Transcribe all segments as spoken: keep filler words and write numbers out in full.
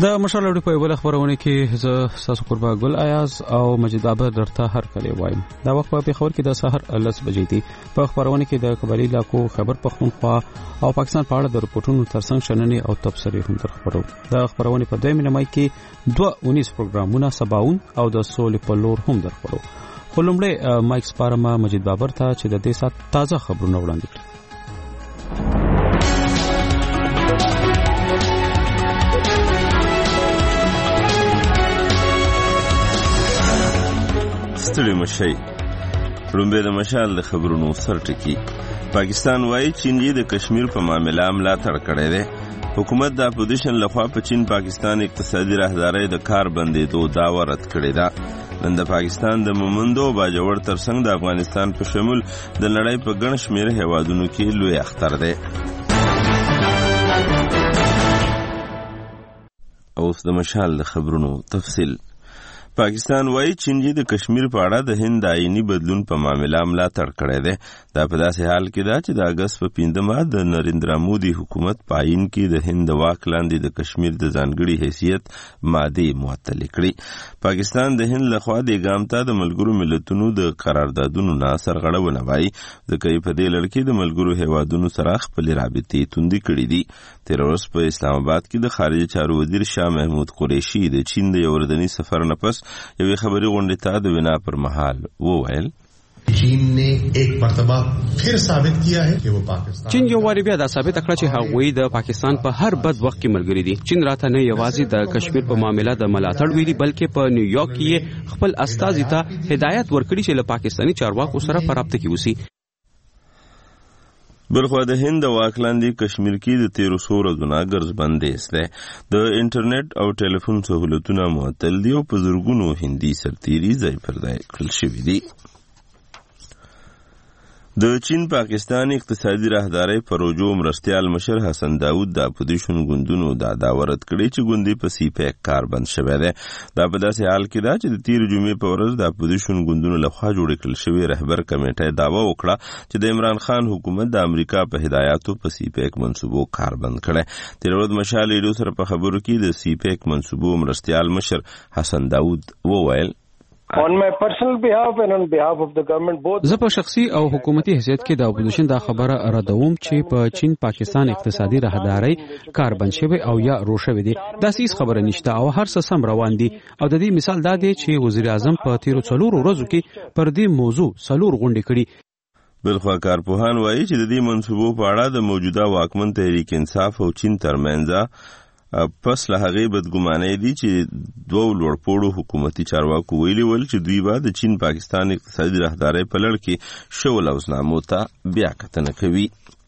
د مشال اړو په بل خبرونه کې زه تاسو قربا ګل ایاز او مجید بابر درته هر کله وایم. دا وخت په خبر کې د سحر لس بجې دي. په خبرونه کې د خبري لاکو خبر پختونخوا او پاکستان په اړه د رپورټونو ترڅنګ شننې او تبصرې هم در خبرو. د خبرونه په دویم نیمه کې دوه اونیس پروګرامونه سباون او د سولې په لور هم در خبرو. خو لومړی مایک سپارما مجید بابر ته چې د دې سات تازه خبرونه وړاندې کړي. ستړي مشي رومبه د مشال د خبرونو سر ټکی. پاکستان وايي چین یې د کشمیر په معاملې ملاتړ کړی دی. حکومت د اپوزیشن لخوا په چین پاکستان اقتصادي راهدارۍ د کار بندېدو دعوه رد کړې ده. نن د پاکستان د مومندو باجوړ ترڅنګ د افغانستان په شمول د نړۍ په ګڼ شمېر هیوادونو کې لوی اختر دی. اوس د مشال د خبرونو تفصیل. پاکستان وايي چین یې د کشمیر په اړه د هند آئینی بدلون په معاملې ملاتړ کړی دی. دا په داسې حال کې ده چې د اګست په پنځمه د نریندرا مودي حکومت په آئین کې د هند د واک لاندې د کشمیر د ځانګړي حیثیت مادې معطلې کړې. پاکستان د هند لخوا د ګام ته د ملګرو ملتونو د قراردادونو نه سرغړونه وایي ځکه یې په دې لړ کې د ملګرو هیوادونو سره خپلې رابطې توندې کړې دي. تېره ورځ په اسلام آباد کې د خارجه چارو وزیر شاه محمود قریشي د چین د یو ورځني سفر نه پس یوې خبري غونډې ته د وینا پر مهال وویل چین نے ایک مرتبہ پھر ثابت کیا ہے کہ وہ پاکستان چین یو واری بیا دا ثابت کړه چې هغوی د پاکستان په هر بد وخت کې ملګری دي. چین راته نه یوازې د کشمیر په معاملې د ملاتړ ویلي بلکې په نیویارک کې خپل استازي ته هدایت ورکړي چې له پاکستاني چارواکو سره په رابطه کې اوسي. بلخوا د هند واک لاندې کشمیر کې د تیرو څو ورځو نه ګرځبندیز دی. د انټرنیټ او ټلیفون سهولتونه معطل دي او په زرګونو هندي سرتیري ځای پر ځای کړل شوي دي. د چین پاکستان اقتصادي راهدارۍ پروژو مرستیال مشر حسن داود د اپوزیشن ګوندونو دا دعوه رد کړې چې ګوندې په سی پیک کار بند شوی دی. دا په داسې حال کې ده چې د تېرې جمعې په ورځ د اپوزیشن ګوندونو لخوا جوړې کړل شوې رهبر کمیټې دعوه وکړه چې د عمران خان حکومت د امریکا په هدایاتو په سی پیک منصوبو کار بند کړی. تېره ورځ مشال ریډیو سره په خبرو کې د سی پیک منصوبو مرستیال مشر حسن داود وویل On my personal behalf and on behalf of the government both زه په شخصي او حکومتي حیثیت کې د اپوزیشن دا خبره ردوم چې په چین پاکستان اقتصادي راهدارۍ کار بند شوی او یا روښوي دي. دا هیڅ خبره نشته او هر څه سم روان دي او د دې مثال دا دی چې وزیر اعظم په تیرو څلورو ورځو کې پر دې موضوع څلور غونډې کړي. بلخوا کارپوهان وایي چې د دې منصوبو په اړه د موجوده واکمن تحریک انصاف او چین ترمنځ پس له هغې بدګمانۍ دي چې دوه لوړپوړو حکومتي چارواکو ویلي ول چې دوی به د چین پاکستان اقتصادي راهدارۍ په لړ کې شو لوزنامو ته بیا کتنه کوي.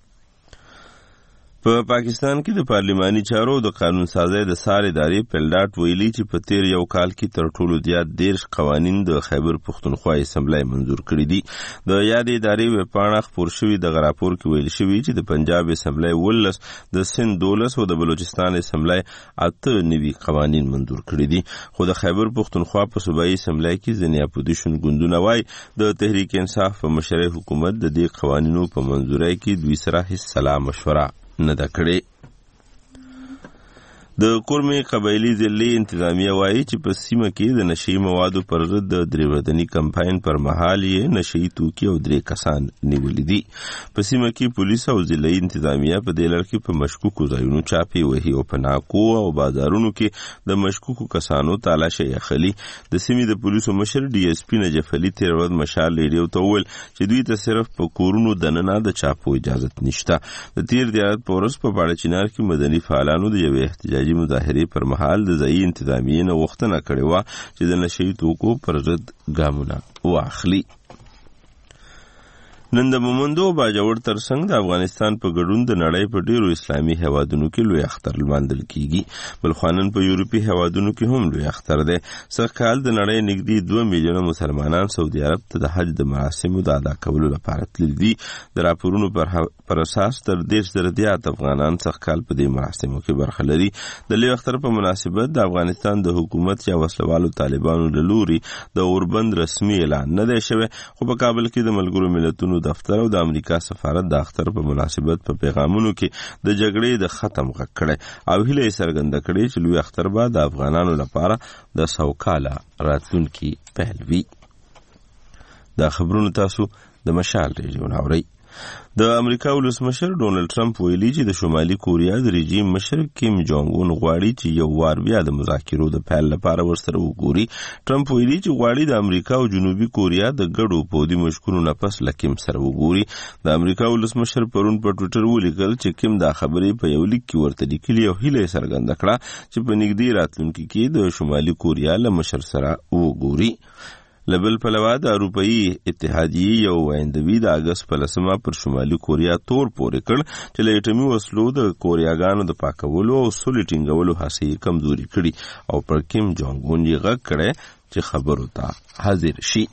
په پاکستان کې د پارلماني چارو د قانون سازۍ د سار ادارې پلډاټ ویلي چې په تیر یو کال کې تر ټولو زیات دیرش قوانین د خیبر پختونخوا اسمبلی منظور کړي دي. د یادې ادارې ویبپاڼه خپور شوي دغه راپور کې ویل شوي چې د پنجاب اسمبلی ولس، د سند دولس او د بلوچستان اسمبلی اته نوي قوانین منظور کړي دي. خو د خیبر پختونخوا په صوبایي اسمبلی کې ځینې اپوزیشن ګوندونه وایي د تحریک انصاف په مشرۍ حکومت د دې قوانینو په منظورۍ کې دوی سره هیڅ سلا مشوره نه ده کړې. د کورمې قبایلي ضلعې انتظامیه وایي چې په سیمه کې د نشهیي موادو پر ضد د درې ورځني کمپاین پر مهال یې نشهیي توکي او درې کسان نیولي دي. په سیمه کې پولیس او ضلعي انتظامیه په دې لړ کې په مشکوکو ځایونو چاپې وهي او په ناکو او بازارونو کې د مشکوکو کسانو تالاشۍ اخلي. د سیمې د پولیسو مشر ډي اس پي نجف علي تېره ورځ مشال ریډیو ته وویل چې دوی ته صرف په کورونو دننه د چاپو اجازت نشته. د تېر دیارت په ورځ په باړه چنار کې مدني فعالانو د یوې احتجاجي مظاهرې پر مهال د ځایي انتظامیې نه غوښتنه کړې وه چې د نشهیي توکو پر ضد ګامونه واخلي. نن د مومندو باجوړ ترڅنګ د افغانستان په ګډون د نړۍ په ډیرو اسلامي هیوادونو کې لوی اختر لمانځل کیږي. بلخوا نن په یورپي هیوادونو کې هم لوی اختر دی. سږ کال د نړۍ نږدې دوه میلیونه مسلمانان سعودي عرب ته د حج د مراسمو د ادا کولو لپاره تللي دي. د راپورونو پر اساس تر دېرش زره زیات افغانان سږ کال په دې مراسمو کې برخه لري. د لوی اختر په مناسبت د افغانستان د حکومت یا وسلوالو طالبانو له لوري د اوربند رسمي اعلان نه دی شوی، خو په کابل کې د ملګرو ملتونو دفتر او د امریکا سفارت د اختر په مناسبت په پیغامونو کې د جګړې د ختم غږ کړی او هیله یې څرګنده کړې چې لوی اختر به د افغانانو لپاره د سوکاله راتلونکي پیل وي. دا خبرونه تاسو د مشال ریډیو اورئ. د امریکا ولسمشر ډونلډ ټرمپ ویلي چې د شمالي کوریا د رژیم مشر کیم جونګ اون غواړي چې یو وار بیا د مذاکرو د پیل لپاره ورسره وګوري. ټرمپ ویلي چې غواړي د امریکا او جنوبي کوریا د ګډو پودي مشکونو نه پس له کیم سره وګوري. د امریکا ولسمشر پرون په ټوئیټر ولیکل چې کیم دا خبرې په یو لیک کې ورته لیکلي او هیله یې څرګنده کړه چې په نږدې راتلونکي کې د شمالي کوریا له مشر سره وګوري. لبل پلوا د اروپאי اتحادیې یو ویندوی د اگست په لسمه پر شمالي کوریا تور پورې کړ چې له اټومي وسلو د کوریاګانو د پاکولو او سولې ټینګولو هڅې کمزوري کړي او پر کیم جونګ اون یې غږ کړی چې خبرو ته حاضر شي.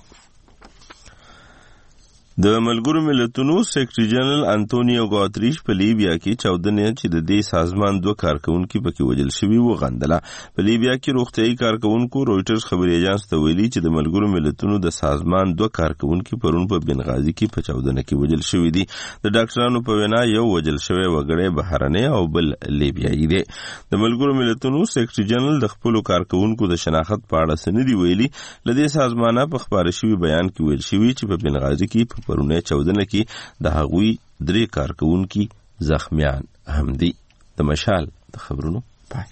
د ملګرو ملتونو سیکرټري جنرال انټونیو ګوتریش په لیبیا کې چاودنې چې د دې سازمان دوه کارکونکو پکې وژل شوي وغندله. په لیبیا کې روغتیايي کارکونکو رويټرز خبري ایجنس ته ویلي چې د ملګرو ملتونو د سازمان دوه کارکونکو پرون په بنغازي کې په چاودنه کې وژل شوي دي. د ډاکټرانو په وینا یو وژل شوی وګړی بهرنی او بل لیبیایي دی. د ملګرو ملتونو سیکرټري جنرال د خپل کارکونکو د شناخت په اړه سندې ویلي. لدې سازمانه په خبري شوی بیان کې ویل شوی چې په بنغازي کې پرونه چودنه کې د هغوی درې کارکونکي زخمیان هم دي. د مشال د خبرونو پای.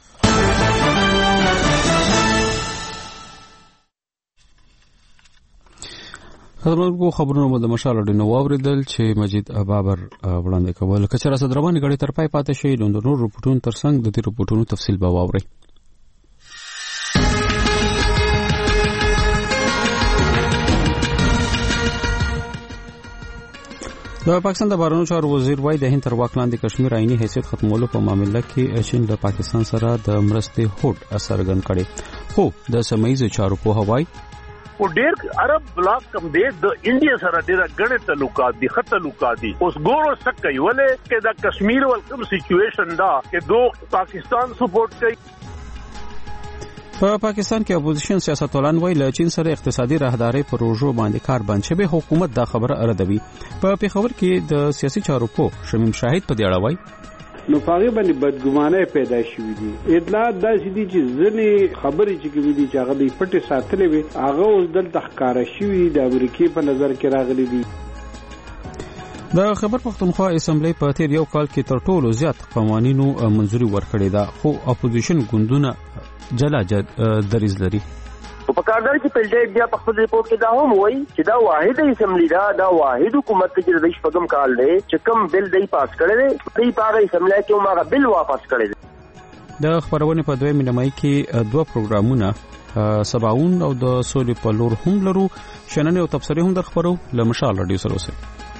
خبرونو خبرونو مو د مشال ډینو واوریدل چې مجید بابر وړاندې کول. کچره صدروان غړي تر پای پاتې شي. د نورو رپورټونو ترڅنګ د دې رپورټونو تفصیل به واوري. د پاکستان د بهرنیو چارو وزیر وای د هند تر واک لاندې کشمیر آئینی حیثیت ختمولو په معاملې کې چین له پاکستان سره د مرستې هوډ څرګند کړي. خو د سیمه‌ییزو چارو په هوای او ډېر عرب بلاک کم دی د انډیا سره ډېر غړې تعلقات دي خط تعلقات دي. اوس ګورو سکه ولې چې د کشمیر ولکم سچويشن دا چې دوه پاکستان سپورټ کوي. په پاکستان کې اپوزیشن سیاستوالان وایي له چین سره اقتصادي راهداري پروژو باندې کار بند شوی. حکومت دا خبره اردوي. په پیښور کې د سیاسي چارو په شمیم شاهد په دې اړه وایي نو پاغي باندې بدګمانه پیدا شوې دي. اطلاعات داسې دي چې ځنې خبرې چې کوي دي چې هغه د پټه ساتلې وي هغه اوس دلته ښکارا شوی د امریکای په نظر کې راغلي دي. د خبر پښتونخوا اسمبلی په تیر یو کال کې تر ټولو زیات قوانینو منځوري ورکړې ده. خو اپوزیشن ګوندونه جلا جد دریز لري. په کارګر کې پلټې بیا په خپل ریپورت کې دا هم وایي چې دا واحد اسمبلی دا دا واحد حکومت چې د شپږم کال دی چې کوم بل دی پاس کړی دی دی په اسمبلی کې هغه بل واپس کړی دی. د خبرونه په دوه مینمای کې دوه پروګرامونه سباون او د سولې په لور هم لرو. شننه او تبصره هم در خبرو لمشال رادیو سره اوسه.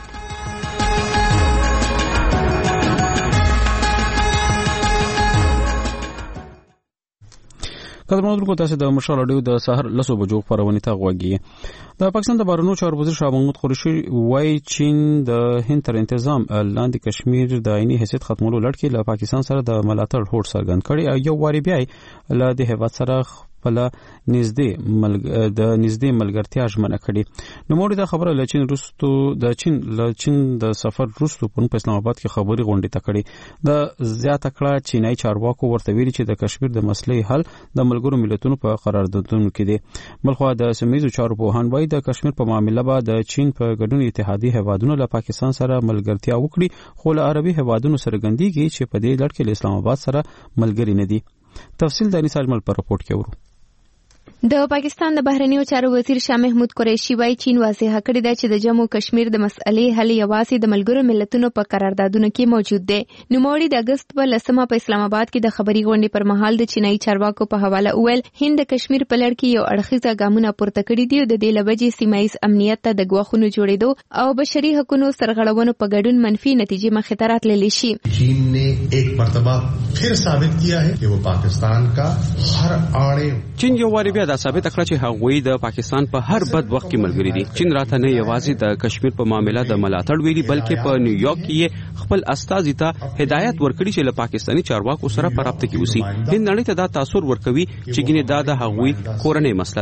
کله نو تاسو د مشال اډیو د سحر لسو بجو خبرونه ته غوږی. د پاکستان د بهرنیو چارو وزیر شاه محمود قریشي وايي چین د هند تر تنظیم لاندې کشمیر د آئینی حیثیت ختمولو لړ کې له پاکستان سره د ملاتړ هوډ څرګند کړي او یو واری بیا له د هیواد سره خپل نږدې ملګ د نږدې ملګرتیا ژمنه کړي. نو موږ د خبره له چین روستو د چین له چین د سفر روستو په اسلام آباد کې خبري غونډه تکړي. د زیاته کړه چینای چارواکو ورته ویلي چې د کشمیر د مسلې حل د ملګرو ملتونو په قراردادونو کې دی. بلخو د سیمه‌ییزو چارو په هان وای د کشمیر په معاملې به د چین په ګډون اتحادیه هیوادونو له پاکستان سره ملګرتیا وکړي. خو له عربي هیوادونو سره ګندېږي چې په دې لړ کې اسلام آباد سره ملګری نه دي. تفصیل د انیس اجمل پر رپورت کې ورو. د پاکستان د بهرنیو چارو وزیر شاه محمود قریشي وايي چین واضح کړی دی چې د جموں کشمیر د مسئلې حل یوازې د ملګرو ملتونو په قراردادونو کې موجود دی. نوموړي د اگست په لسمه په اسلام آباد کې د خبري غونډې پر مهال د چینایي چارواکو په حواله وویل هند د کشمیر په لړ کې یو اړخیزه ګامونه پورته کړي دي او د دې لوجې سیمایي امنیت ته د ګواښونو جوړېدو او بشري حقوقو سرغړونو په ګډون منفي نتیجې مخې ته راتللی شي. چین نے ایک مرتبہ پھر ثابت کیا ہے کہ وہ پاکستان کا ہر آڑے چین یو واری بیا دا ثابت کړ چې هغوی د پاکستان په هر بد وخت کې ملګری دي. چین راته نه یوازې د کشمیر په معاملې د ملاتړ ویلي بلکې په نیویارک کې خپل استازي ته هدایت ورکړي چې له پاکستاني چارواکو سره په رابطه کې اوسي. هند نړۍ ته دا تاثیر ورکوي چې ګینه دا د هغوی کورنۍ مسله ده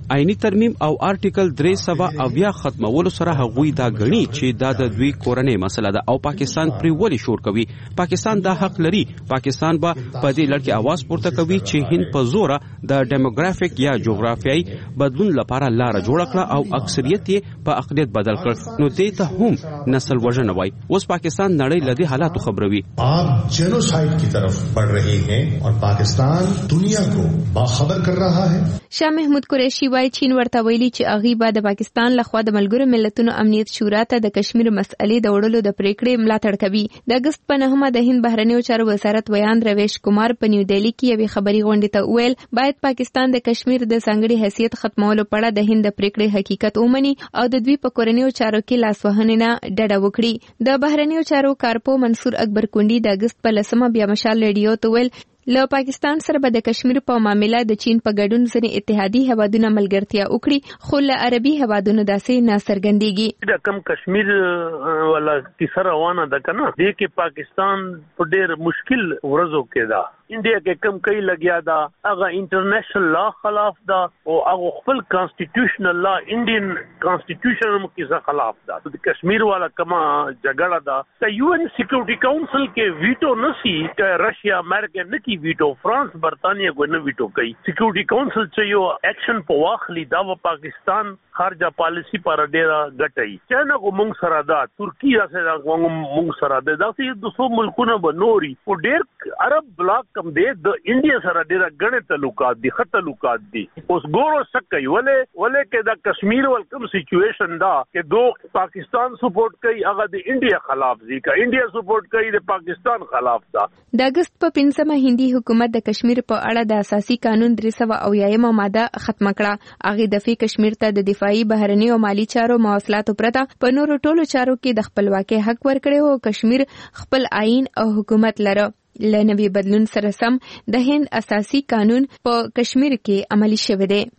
آئینی ترمیم او آرټیکل درې سوه اویا ختمولو سره هغوی دا غني چې دا د دوی کورنۍ مسله ده او پاکستان پرې ولې شور کوي. پاکستان دا حق لري. پاکستان به په دې لړ کې आवाज پورته کوي چې هند په زوره د ډیموګرافیک یا جغرافیایي بدلون لپاره لار جوړ کړه او اکثریت یې په اقلیت بدل کړ. نو دې ته هم نسل وژنه وای. اوس پاکستان نړۍ له دې حالاتو خبروي. आप जेनोसाइड की तरफ बढ़ रहे हैं और पाकिस्तान दुनिया को बाखबर कर रहा है. شاه محمود قریشي وايي چین ورته ویلي چې اغي به د پاکستان لخوا د ملګرو ملتونو امنیت شورا ته د کشمیر مسئلې د وړلو د پریکړې ملاتړ کوي. د اگست په نهمه د هند بهرنیو چارو وزارت ویان رویش کمار په نیو دهلی کې یوې خبري غونډې ته ویل باید پاکستان د کشمیر د ځانګړي حیثیت ختمولو په اړه د هند د پریکړې حقیقت ومني او د دوی په کورنیو چارو کې لاسوهنې نه ډډه وکړي. د بهرنیو چارو کارپو منصور اکبر کونډي د اگست په لسمه بیا مشال ریډیو ته ویل له پاکستان سره به د کشمیر په معاملې د چین په ګډون ځینې اتحادي هوادونه ملګرتیا وکړي خو له عربي هوادونو داسې نه څرګندېږي. د کم کشمیر ولا کیسه روانه ده کنه دې کې پاکستان په ډېر مشکل ورځو کې ده. انډیا کې کم کوي لګیا دا هغه انټرنیشنل لا خلاف دا او هغه خپل کانسټیټیوشنل لا انډین کانسټیټیوشن کې خلاف دا. د کشمیر والا کما جګړه دا د یو ان سکیورټي کونسل کې ویټو نسی ک رشیا امریکا نه کی ویټو فرانس برتانیا کو نه ویټو کوي. سکیورټي کونسل چې یو اکشن په واخلي دا و پاکستان خارجه پالیسی پر ډیره غټي. چینه کو مونږ سره دا ترکیه سره مونږ سره دا داسې دوه ملکونه بنوري او ډیر عرب بلاک کم دی د انډیا سره ډیره غنه تعلقات دي خط تعلقات دي. اوس ګورو سکه ولې ولې کې د کشمیر ولکم سچويشن دا کې دو پاکستان سپورټ کوي هغه د انډیا خلاف دي کا انډیا سپورټ کوي د پاکستان خلاف دا. د اگست په پنځمه هندي حکومت د کشمیر په اړه د اساسي قانون درې سوه اویایمه ماده ختم کړه. هغه د فی کشمیر ته د دفاعي بهرنی او مالی چارو مواصلاتو پرته په نورو ټولو چارو کې د خپلواکۍ حق ورکړي او کشمیر خپل آئین او حکومت لره. لنوي بدلون سره سم د هند اساسي قانون په کشمیر کې عملی شوی دی.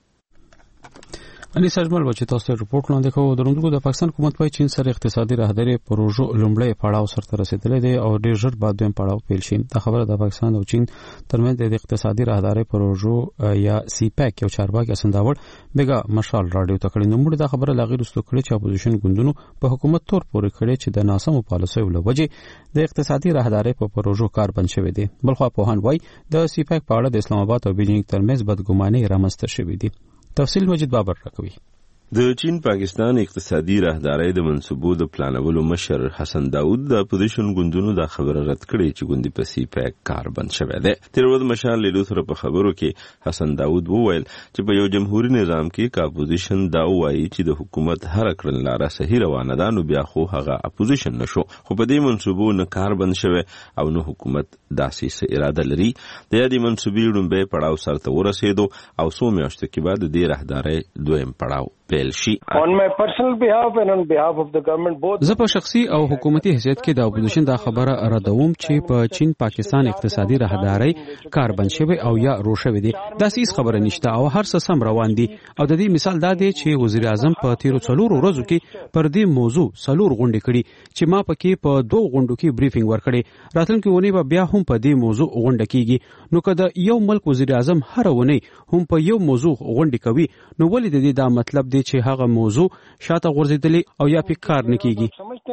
अनि سرمل بچی تاسو رپورټ لاندې کوو. درونکو د پاکستان حکومت په چین سره اقتصادي راهداري پروژو لومړی پړاو سره رسیدلې دی او ډیر ژر بعد دویم پړاو پیل شي. دا خبره د پاکستان او چین ترمنځ د اقتصادي راهداري پروژو یا سی پیک یو چارواکي اسنداور بیګا مشال رادیو ته کړي. نو موږ دا خبره لاغیر واستو کړي چې اپوزیشن ګوندونو په حکومت تور پورې کړي چې د ناسمو پالیسیو له وجې د اقتصادي راهداري په پروژو کار بند شوی دی. بلخوا پوهان وای د سی پیک په اړه د اسلام آباد او بیجینګ ترمنځ بدګماني رامنځته شوې دي. تفصیل مجید بابر راکوي. د چین پاکستان اقتصادي راهدارۍ د منصوبو د پلانولو مشر حسن داود د اپوزیشن ګوندونو د خبره رد کړې چې ګوندي په سی پیک کار بند شوی دی. تیر ورځ مشال لیدو سره په خبرو کې حسن داود وویل چې په یو جمهوریت نظام کې کا اپوزیشن دا وایي چې د حکومت هر کړنلاره صحیح روانه ده نو بیا خو هغه اپوزیشن نشو. خو په دې منصوبو نه کار بند شوی او نو حکومت داسې څه اراده لري. د دې منصوبې لومړی پړاو سره ورسېدو او څو میاشتو کې بعد د راهدارۍ دویم پړاو پیل شي. On my personal behalf and on behalf of the government both زه په شخصي او حکومتي حیثیت کې د اپوزیشن دا خبره ردوم چې په چین پاکستان اقتصادي راهدارۍ کار بند شوی او یا رو شوی دی. دا هیڅ خبره نشته او هر څه سم روان دي او د دې مثال دا دی چې وزیر اعظم په تیرو څلورو ورځو کې پر دې موضوع څلور غونډې کړي چې ما پکې په دوه غونډو کې بریفینګ ورکړي. راتلونکي ونی به بیا هم په دې موضوع غونډه کیږي. نو کله یو ملک وزیر اعظم هر ونی هم په یو موضوع غونډه کوي نو ولې د دې دا مطلب دی چې هغه موضوع شاته غورځېدلې او یا په کار نه کیږي.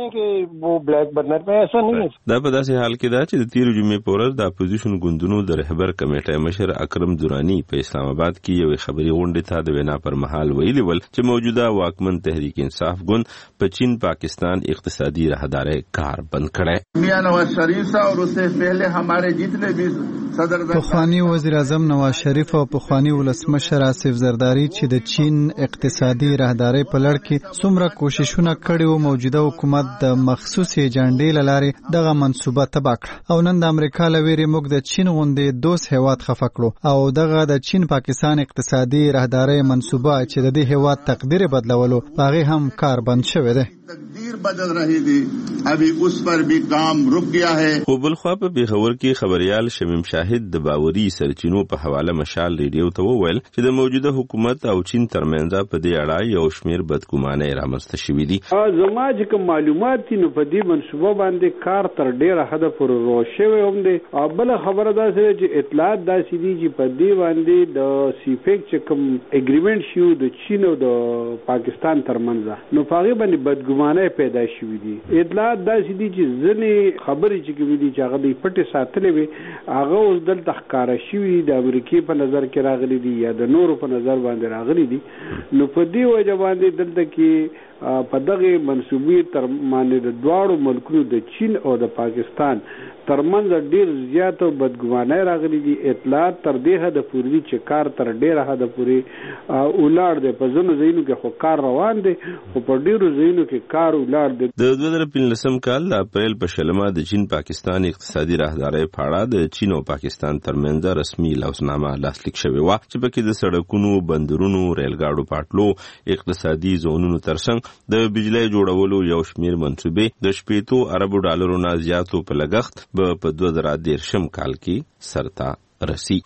دا په داسې حال کې ده چې د تیر جمعې په ورځ د اپوزیشن ګوندونو د رهبر کمیټې مشر اکرم دورانی په اسلام آباد کې یو خبري غونډه ته د وینا پر مهال ویلي ول چې موجوده واکمن تحریک انصاف ګوند په چین پاکستان اقتصادي راهدارۍ کار بند کړي. میاں نواز شریف صاحب اور اس سے پہلے ہمارے جتنے بھی صدر پخوانی وزیر اعظم نواز شریف او پخوانی ولسمشر آصف زرداری چې د چین اقتصادي راهدارۍ په لړ کې څومره کوششونه کړي او موجوده حکومت د مخصوصي ایجنډې لارې دغه منصوبه تباه کړه او نن د امریکا لویری موږ د چین غوندې دوست هیواد خفه کړو او دغه د چین پاکستان اقتصادي راهدارۍ منصوبه چې د دې هیواد تقدیر بدلولو هغه هم کار بند شوی دی. तस्वीर बदल रही थी, अभी उस पर भी काम रुक गया है। خو بلخوا په پیښور کې خبريال شمیم شاهد د باوري سرچینو په حواله مشال ریډیو ته وویل چې د موجوده حکومت او چین ترمنځ په دې اړه یو شمیر بدګمانۍ رامنځته شوې دي. زما چې کوم معلومات دي نو په دې منصوبه باندې کار تر ډیره حد پورې روښ شوی هم دی. او بل خبره دا چې اطلاعات داسې دي چې په دې باندې د سیفیک چې کوم اګریمنت شو د چین او د پاکستان ترمنځ نو په هغه باندې بدګمانۍ پیدا شوې دي. اطلاعات داسې دي چې ځنې خبرې چې کوي دي چې هغه د پټې ساتلې وي هغه اوس دلته ښکاره شوي د امریکې په نظر کې راغلي دي یا د نورو په نظر باندې راغلي دي. نو په دې وجه باندې دلته کې په دغه منسوبې تر باندې د دواړو ملکونو د چین او د پاکستان ترمنځ ډیر زیات بدګمانۍ راغلي دي. اطلاعات تر دې حد پورې چې کار تر ډیره حد پورې ولاړ دی. په ځینو ځایونو کې خو کار روان دی خو په ډیرو ځایونو کې کار ولاړ دی. د دوه زره پنځلسم کال د اپریل په شلمه د چین پاکستان اقتصادي راهدارۍ په اړه د چین او پاکستان ترمنځ رسمي لوحنامه لاسلیک شوې وه چې پکې د سړکونو، بندرونو، ریلګاډو پټلو، اقتصادي زونونو ترڅنګ د بجلی جوړولو یو شمیر منصوبې د شپېتو اربو ډالرو نه زیاتو په لګښت په دوه زره دېرشم کال کې سرته رسی.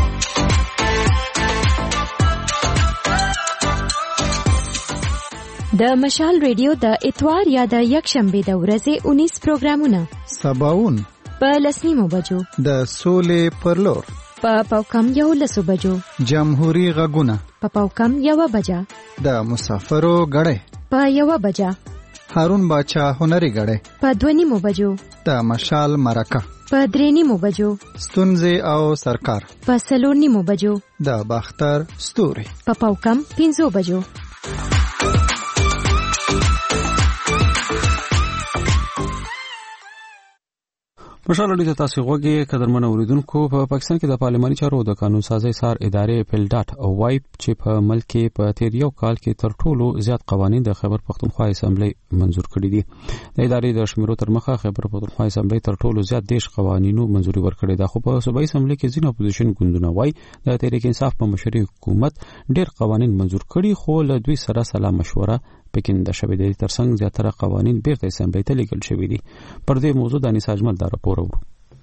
د مشال ریډیو د اتوار یا د یکشنبه د ورځې اونیس پروګرامونه سباون په لسنیمو بجو د سولې پرلور په پاوکم یو لسو بجو جمهوری غږونه په پاوکم یو بجا د مسافرو غړې په یو بجا هارون باچا هنري غړې په دوه نیمو بجو د مشال مرکه په درې نیمو بجو ستونزې او سرکار په څلور نیمو بجو د باختر ستوري په پاوکم پنځو بجو. مشال ډیټا تاسو غوږی قدرمن اوریدونکو په پاکستان کې د پارلماني چارو د قانون سازي سار ادارې پلډاټ او وایپ چې په ملک کې په تیر یو کال کې تر ټولو زیات قوانين د خیبر پختونخوا اسمبلی منزور کړي دي. د ادارې د شمیرو تر مخه خیبر پختونخوا اسمبلی تر ټولو زیات دیش قوانینو منزوري ورکړي ده. خو په صوبایي اسمبلی کې ځینې اپوزیشن ګوندونه وایي د تحریک انصاف په مشرۍ حکومت ډېر قوانين منزور کړي خو له دوی سره سلا مشوره پکې د شوې دي. ترڅنګ زیاتره قوانين بیرته اسمبلی ته لیږل شوي دي. پر دې موضوع د انیس اجمل دا راپور ورو.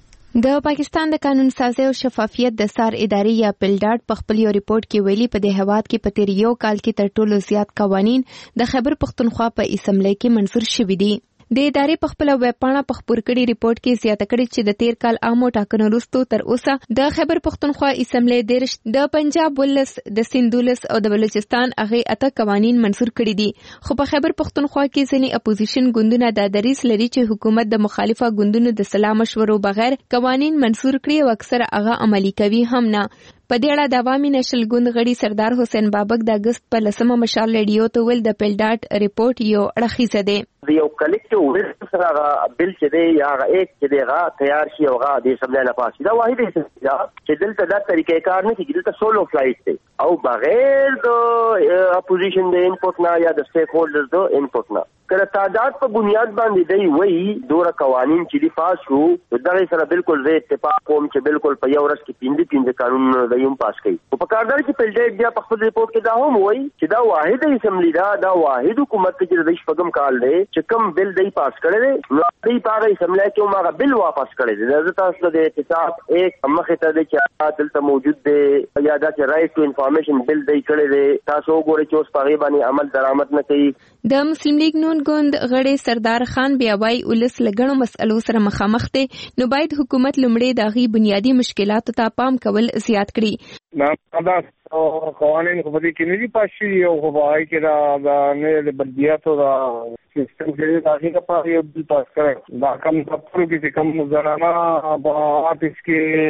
د پاکستان د قانون سازي او شفافیت د سار ادارې یا پلډاټ په خپل یو ریپورت کې ویلي په دې هواد کې په تیر یو کال کې تر ټولو زیات قوانين د خیبر پختونخوا په اسمبلی کې منظور شوي دي. د ادارې په خپل ویب پاڼه په خبر کړي ریپورت کې زیاته کړي چې د تیر کال عامو ټاکنو وروسته تر اوسه د خیبر پختونخوا اسمبلی دیرش د پنجاب ولس د سندولس او د بلوچستان هغه اته قوانين منظور کړي دي. خو په خیبر پختونخوا کې ځینې اپوزیشن ګوندونه د دریس لري چې حکومت د مخالفه ګوندونو د سلا مشورو بغیر قوانين منظور کړي او اکثر هغه عملی کوي هم نه. په دې اړه د عوامي نشل ګوند غړي سردار حسین بابک د اگست په لسمه مشال ریډیو ته ویل د پلډاټ ریپورت یو اړخیزه دی. یو کلیکټیو ویل سره بل چې دی یا ایک چې دی غا تیار شي او غا د اسمبلی نه پاسي دا واحد دی چې دلته دا طریقې کار نه کیږي. دلته سولو فلایټ دی او بغیر د اپوزیشن د انپوټ نه یا د سټیک هولډرز د انپوټ نه کله تعداد په بنیاد باندې دی وایي دوره قوانین چې دی پاس شو دغه سره بالکل زه اتفاق کوم چې بالکل په یو ورځ کې پیندې پیندې قانون د یم پاس کړي. او په کاردار کې پلډیټ بیا په خپل ریپورت کې دا هم وایي چې دا واحد اسمبلی دا دا واحد حکومت چې د شپږم کال دی چې کوم بل دی پاس کړي دی نو دی په اسمبلی کې هغه بل واپس کړي دی. د تاسو د احتساب ایک مخه ته د چې دلته موجود دی یا دا چې رائټ ټو انفارمیشن بل دی کړي دی. تاسو وګورئ چې اوس په غیبه باندې عمل درآمد نه کوي. د مسلم لیگ نون ګوند غړي سردار خان بیا وايي ولس لګڼو مسئلو سره مخامخ دي نو باید حکومت لمړی دغه بنیادی مشکلاتو ته پام کول زیات کړي. دا قوانین خو دې کې نه دي پاشي او خو وايي چې دا د نه بلدیاتو دا سیستم کې دا هغه په یو بل پاس کړي دا کم تاسو کې کوم زنانه په آفیس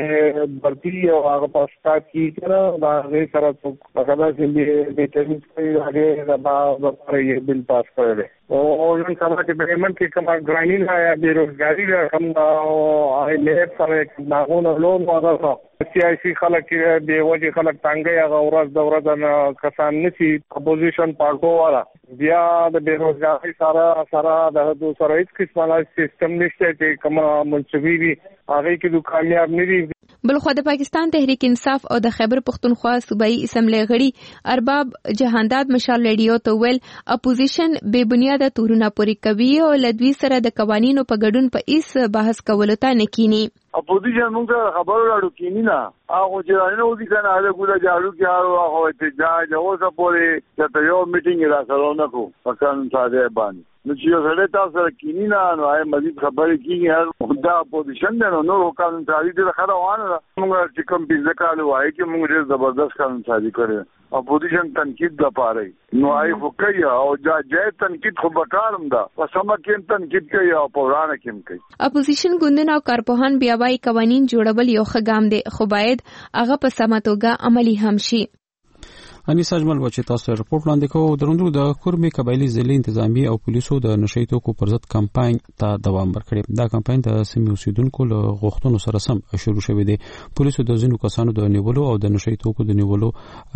کې برتي او هغه پاس کی کړه دا غي سره هغه چې دې ترمنځ کې هغه دا په یو بل پاس کړي او نن سبا کې پیمنټ کې کومه ګرانین یا بیروزګاری کوم دا هغه له سره ناغونه لون وغیرہ سیاسي خلک کې به وجه خلک څنګه هغه ورځ د ورځ کسان نشي اپوزیشن پارټو والا بیا د بیروزګاری سره سره د دوسرو هیڅ قسمه سیستم نشته چې کومه منصوبي وي هغه کې د کامیاب نه دي. بلخو د پاکستان تحریک انصاف او د خیبر پختونخوا صوبایي اسمبلی غړي ارباب جهانداد مشال ریډیو ته ویل اپوزیشن بے بنیاده تورونه پوری کوي او لدوی سره د قوانینو په ګډون په ایس بحث کولو ته نه کینی. اپوزیشن موږ ته خبرو راړو کینی نه هغه چې نه ودی کنه هغه ګوله جاړو کې هغه احتجاج اوسه پورې چې یو میټینګ را سره نه کو پکان ساده باندې نو چې یو سره تاسو کینی نه نو آی مزید خبرې کیږي هر دا اپوزیشن نه نو قانون سازي د خروانه موږ چې کوم بيزه کالو وای چې موږ ډېر زبردست قانون سازي کړو. اپوزیشن تنقید د پاره نو آی خو کوي او جای تنقید خو بکارم ده وسمه کې تنقید کوي او پورانه کې کوي. اپوزیشن ګوندونه او کارپوهان بیا وايي قوانين جوړول یو خګام دی خو باید هغه په سمه توګه عملی هم شي. انیس اجمل و چې تاسو رپورټ وړاندې کوو درندو د کورمې قبایلی ضلع انتظامی او پولیسو د نشئی توکو پر ضد کمپاین ته دوام ورکړي. دا کمپاین د سیمې اوسیدونکو له غوښتنو سره سم شروع شوی دی. پولیسو د ځینو کسانو د نیولو او د نشئی توکو د نیولو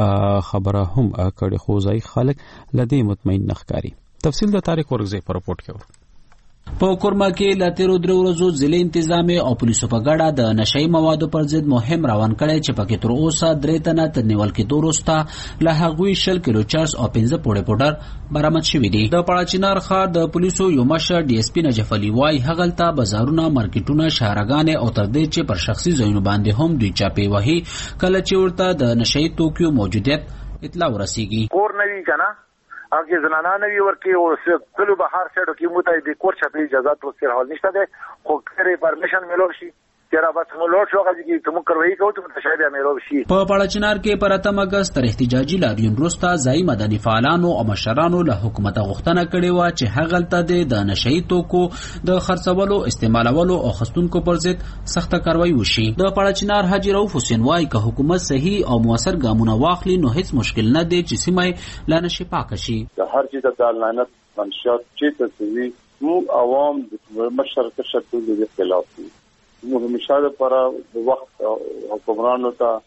خبره هم کړې خو ځای خلک لدې مطمئن نه ښکاري. تفصیل د تاریخ ورغزي په رپورټ کې ور په کورما کې ل تیرو درو ورځو ضلع انتظامی او پولیسو په ګډه د نشئی موادو پر ضد مهم روان کړي چې پکې تر اوسه درې تنه تر نیول کېدو وروسته له هغوی شل کیلو چارج او پنځه پوړې پوډر برآمد شوي دي. د پړاچینار ښار د پولیسو یو مشر ډي اس پي نجف علي وایي هغلته بازارونه مارکیټونه شهرګانې او تر دې چې پر شخصي ځایونو باندې هم دوی چاپې وهي کله چې ورته د نشئی توکو موجودیت اطلاع ورسیږي. کور نه وی کنه اګه زنانه نوی ورکی او کلو بهار سره کې متای د کور چپی اجازه تو سره حال نشته ده خو کړي پرمیشن ملو شي تیرا بس ملوټ شو غږی کی تم کروي کو ته شاید ملو شي. په پړاچینار کې پر اتم اگست تر احتجاجي لاریون وروسته ځای مدني فعالانو او مشرانو له حکومت غوښتنه کړې و چې هغلته د نشئی توکو د خرڅولو استعمالولو او خستونکو پر ضد سخته کاروایی وشي. د پړاچینار حاجی رؤف حسین وایي که حکومت صحیح او موثر ګامونه واخلي نو هیڅ مشکل نه دی چې سیمه لا نشي پاک شي. هر چیز د لعنت منشات چې تسوي مو عوام د مشرک شتو د خلاف دي. نو همیشه لپاره د وخت حکمرانو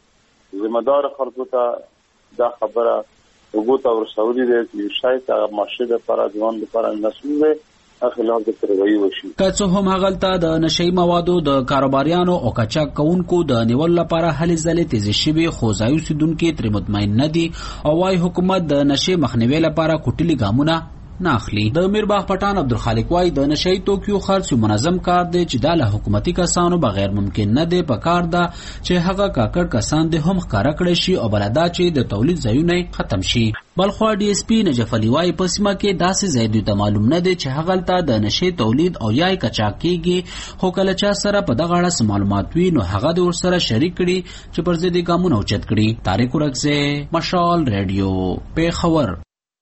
ته ذمہ دار خلکو ته دا خبره وګورئ او رسولي دي چې شاید هغه ماشه لپاره ځوان لپاره نسل وي اخلاق د کاروایی وشي. که څه هم هغلته د نشئی موادو د کاروباریانو او قاچاق کوونکو د نیول لپاره هلې ځلې تیزې شوي خو ځای اوسیدونکي ترې مطمئن نه دي او وايي حکومت د نشئی مخنیوي لپاره کوټلي ګامونه نه اخلي. د میرباغ پټان عبدالخالق وای د نشئی توکو خرڅ منظم کار دی چې د له حکومتي کسانو بغیر ممکن نه دی. په کار ده چې هغه کاکړ کسان د هم ښکارا کړی شي او بلدا چې د تولید ځایونه ختم شي. بلخو ډي اس پي نجف علي وای په سیمه کې داسې ځای دی ته معلوم نه دی چې هغلته د نشئی تولید او یا قاچاق کیږي خو کله چې سره په دغه اړه معلومات وي نو هغه د ورسره شریک کړي چې پر ضد ګامونه اوچت کړي. طارق ورغزه مشال ریډیو پیښور.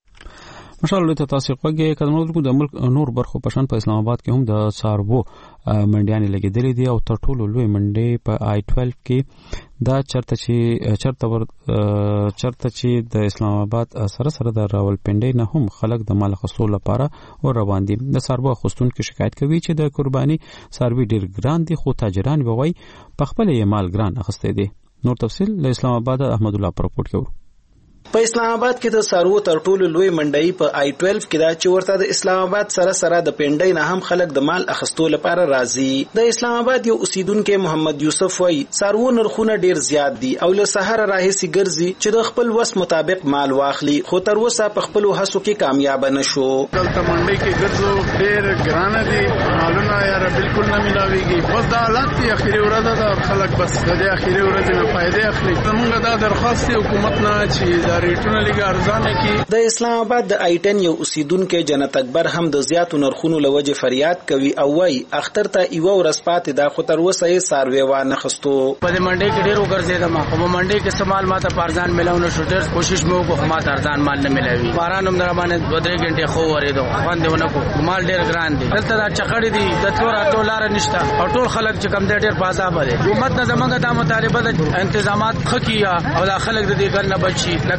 مشال ته تاسو خوږه کډمو د ملک نور برخو پشان په اسلام آباد کې هم د ساربو منډیانې لګیدلې دي او تر ټولو لوی منډي په آی بانه کې دا چرته چې چرته ور چرته چې د اسلام آباد سره سره د راولپنډي نه هم خلک د مال خصو لپاره ور روان دي. د ساربو خستون کې شکایت کوي چې د قرباني ساروي ډیر ګران دي خو تاجران ووي په خپل یې مال ګران اخسته دي. نور تفصیل له اسلام آباد احمد الله پر رپورټ کوي. په اسلام آباد کې د سارو تر ټولو لوی منډي په آی بانه کې دا چې ورته د اسلام آباد سره سره د پنډي نه هم خلک د مال اخستو لپاره راځي. د اسلام آباد یو اوسیدونکو محمد یوسف وای سارو نرخونه ډیر زیات دي او له سحر راهسي ګرځي چې د خپل وس مطابق مال واخلي خو تر اوسه په خپل هڅو کې کامیاب نشو. دلته منډي کې ګرځو ډیر ګرانه دي مالونه یاره بالکل نه ملاويږي. بس دا حالت دی اخیری ورځ ده خلک بس د اخیری ورځ نه فائدې اخلي. زموږ دا درخواست حکومت نه چې ریټونه لګ ارزانه کی. د اسلام آباد د آی ټن یو اوسیدونکو جنت اکبر هم د زیاتو نرخونو لوجه فریاد کوي او وای اختر ته ایو ورسپات د خطر وسه ساروي و نه خستو. په منډي کې ډیرو ګرځیدم ما په منډي کې استعمال ماته پارزان ملاونه شو ډیر کوشش مې وکړ ما ارزان مال نه ملاوي. باران هم درمانه دوه درې غنټه خو ورېدو باندې ونه مال ډیر ګران دي. دلته دا چقړې دي د تور ډالر نشته او ټول خلک چې کم ډیر پازاب دي. حکومت نه زمونږ د مطالبه د انتظامات خکیا او د خلک د دې ګرنه بچي لکه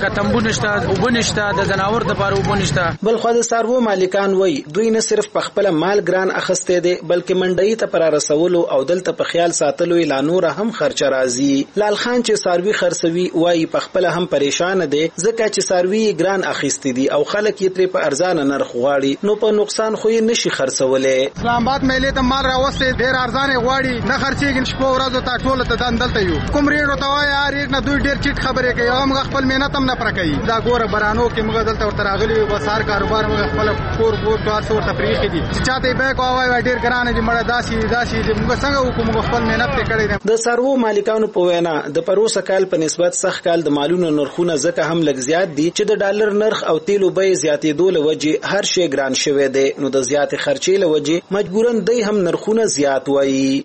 لکه تنبو نشته اوبه نشته د ځناور دپاره اوبه نشته. بل خو د څاروو مالکان وایي دوی نه صرف په خپل مال ګران اخسته دي بلکې منډۍ ته پر رسولو او دلته په خیال ساتلو لا نور هم خرچه راځي. لال خان چې څاروي خرڅوي وایي په خپل هم پریشان دي ځکه چې څاروي ګران اخیستي دي او خلک یې ترې په ارزانه نرخ غواړي نو په نقصان خو یې نشي خرڅولای. اسلام آباد مېلې ته مال راوستي ډېر ارزانه غواړي نه خرڅېږي شپه ورځ ته ټول ته دندلته یو کوم ریډو ته وایي هر یک نه دوی ډېر چټ خبرې کوي او موږ خپل مهنت هم نه پر کوي. دا ګوره برانو کې موږ دلته ورته راغلي یو بس هر کاروبار موږ خپل کور کور دوار څور تفریح دي چې چاته به کوي ډېر ګران دي مړه داسي داسي موږ څنګه وکړو خپل مهنت ته کړی دي. د څاروو مالکانو په وینا د پروسه کال په نسبت سخت کال د مالونو نرخونه ځکه هم لږ زیات دي چې د ډالر نرخ او تیلو بیې زیاتېدو له وجې هر شی ګران شوی دی نو د زیاتې خرچې له وجې مجبوراً دی هم نرخونه زیات وایي.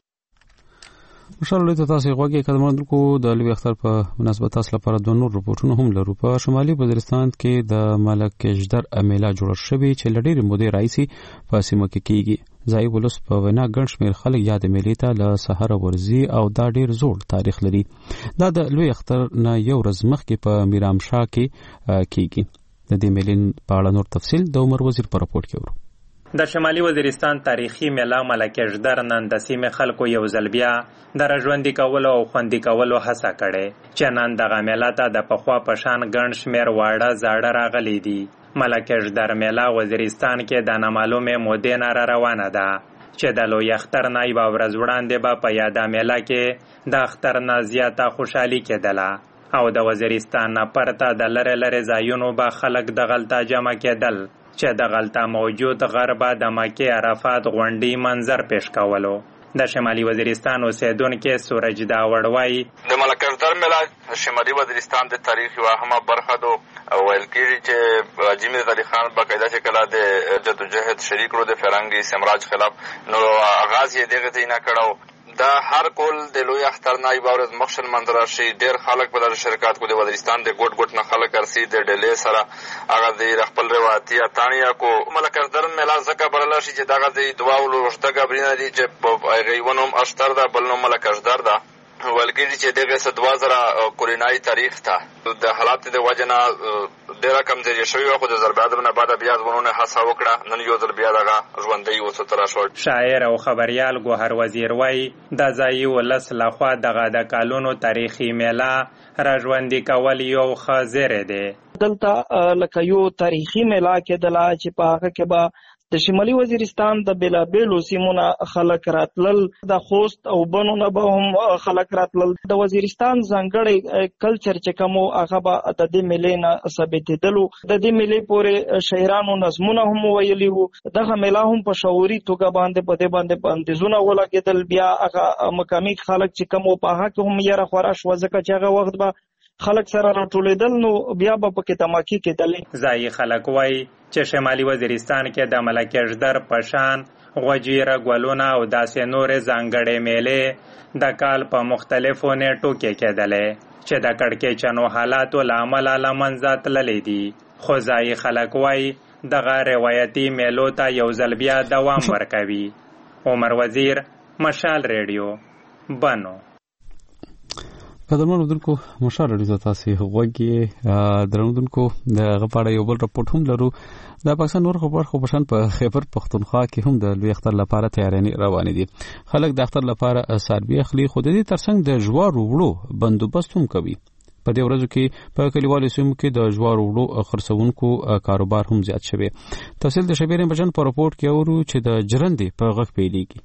مشال ته تاسو غوږی کډمن کو د لوی اختر په مناسبت تاسو لپاره د نور رپورټونه هم لرو. په شمالي وزیرستان کې د ملک اجدر امیلا جوړ شوی چې لډیر مودې راځي په سیمه کې کیږي. ځای ولس په وینا ګڼ شمېر خلک یاد میلې ته له سهار ورزي او دا ډیر زوړ تاریخ لري. دا د لوی اختر نه یو ورځ مخکې په میرامشاه کې کیږي. د دې میلې په اړه نور تفصیل د عمر وزیر په راپورټ کې ورو. د شمالي وزیرستان تاریخي میله ملک اجدر نن د سیمې خلکو یو ځل بیا د راژوندي کولو او خوندي کولو هڅه کړې چې نن دغه میله ته د پخوا په شان ګڼ شمېر واړه زاړه راغلي دي. ملک اجدر میله وزیرستان کې د نامعلومې مودې نه را روانه ده چې د لوی اختر نه یوه ورځ وړاندې به په یاده میله کې د اختر نه زیاته خوشحالي کېدله او د وزیرستان نه پرته د لرې لرې ځایونو به خلک دغلته جمع کېدل چې دغلته موجود غربه د مکې عرفات غونډې منظر پیش کولو. د شمالي وزیرستان اوسیدونکي سورج داوړ وایي د ملک اجدر میله شمالي وزیرستان د تاریخ یوه اهمه برخه ده او ویل کېږي چې حاجي میر علي خان باقاعده شکله د جدوجهد شریک رو د فرهنګي سمراج خلاف نو آغاز یې دغه ځای نه کړی. دا هر کول د لوی اختر نه یوه ورځ مخکې لمانځل راشي. ډېر خلک په دغه شرکت کو د وزیرستان د ګوټ ګوټ نه خلک ارسي د ډلې سره هغه د خپل روایتي اتاڼیا کو ملک اجدر میله ځکه بللی شي چې دغه د دوه اوږده ګبرینه دي چې هغې یوه نوم اشتر ده بل نوم ملک اجدر ده. ویل کېږي چې دغه څه دوه زره کورنایي تاریخ ته د حالاتو د وجې نه ډېره کمزوري شوې وه خو د زربیادرو نه بعده بیا ځوانونو هڅه وکړه نن یو ځل بیا دغه ژوندی وسوته راشول. شاعر او خبریال ګوهر وزیر وایي د ځایي ولس لخوا دغه د کالونو تاریخي میله را ژوندي کول یو ښه زیری دی. دلته لکه یو تاریخي میله کېدله چې په هغه کې به د شمالي وزیرستان د بېلابېلو سیمو نه خلک راتلل د خوست او بنو نه به هم خلک راتلل. د وزیرستان ځانګړی کلچر چې کوم هغه به د دې میلې نه ثابتېدلو. د دې میلې پورې شاعرانو نظمونه هم ویلي وو. دغه میله هم په شعوري توګه باندې په دې باندې بندیزونه ولګېدل. بیا هغه مقامي خلک چې کوم په هغه کې هم یره خوره شوه ځکه چې هغه وخت به خلک سره راټولېدل نو بیا به پکې تماکي کېدلې. ځایي خلک وایي چې شمالي وزیرستان کې د ملک اجدر په شان غوجیره ګلونه او داسې نورې ځانګړې میلې د کال په مختلفو نیټو کې کېدلې چې د کړکېچنو حالاتو له امله له منځه تللی دي. خو ځایي خلک وایي دغه روایتي میلو ته یو ځل بیا دوام ورکوي. عمر وزیر، مشال ریډیو، بنو. قدرمن اردوونکو مشال ریډیو ته تاسې غوږ درنودونکو د هغه په اړه یو بل رپورټ هم لرو. د پاکستان نور خبر خو په شان په خیبر پښتونخوا کې هم د لوی اختر لپاره تیارانې روانې دي. خلک د اختر لپاره څاروي اخلي خو د دې ترڅنګ د جوارو وړو بندوبست هم کوي. په دې ورځو کې په کلیوالو سیمو کې د جوارو وړو خرڅونکو کاروبار هم زیات شوی. تفصیل د شبیر بجن په رپورټ کې اورو چې د جرندې په غږ پیلېږي.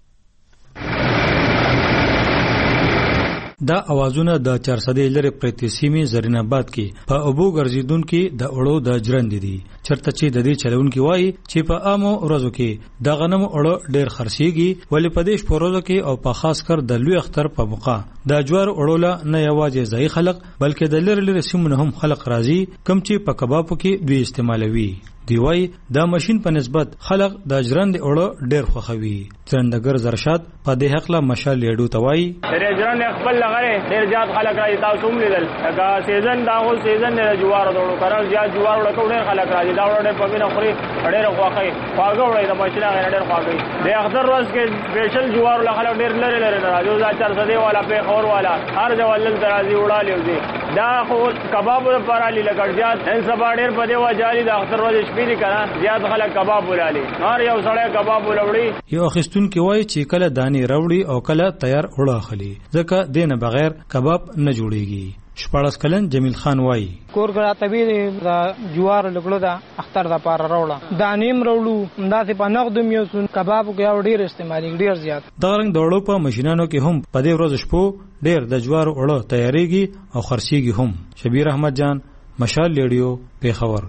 دا اوازونه د چارسدې لري پرتې سیمې زرین آباد کې په ابو ګرځیدون کې د اړو د جرند دي. چرته چې د دې چلونکي وایي چې په عامو ورځو کې د غنم اړو ډېر خرڅيږي ولې په دې شپورو کې او په خاص کر د لوی اختر په موقع د جوار اړو لا نه یوازې ځای خلک بلکې د لری لری سیمو هم خلک راځي کم چې په کبابو کې دوی استعمالوي. دی وای دا ماشين په نسبت خلق د جرند اړو ډیر خوخوي. څندګر زرشاد په دې حق لا مشال لیډو توای ډیر جرند خپل لغره ډیر زیات خلک راځي تاسو هم لیدل دا سیزن دا هو سیزن د جوار ډوړو کارل زیات جوار ډکو ډیر خلک راځي دا ډیر په وینه خوري ډیر خوخي خواږه وړي د ماشين غیر ډیر خوخي د اختر ورځ کې سپیشل جوار خلک ډیر لری لری راځي دا چر سده والا په خور والا هر ځوال راځي وړالیو دي دا خو کباب لپاره علی لګړ زیات نن سبا ډیر په دی وجالي د اختر ورځ شپې دي کنه زیات خلک کباب ولالي هر یو سړی کباب ولوړي یو اخستون کې وای چې کله دانی راوړي او کله تیار وړه خلی ځکه دینه بغیر کباب نه جوړيږي. شپاړس کلن جمیل خان وای کور ګرا طبي د جوار لګړو دا اختر د پار راوړه دانیم راوړو انداسې په نقد میو سن کباب کې ډیر استعمالي ډیر زیات دا رنګ دوړو په ماشينانو کې هم په دې ورځ شپو ډیر د جوار وړه تیاریږي او خرسيږي هم. شبیر احمد جان، مشال ریډیو، پیښور.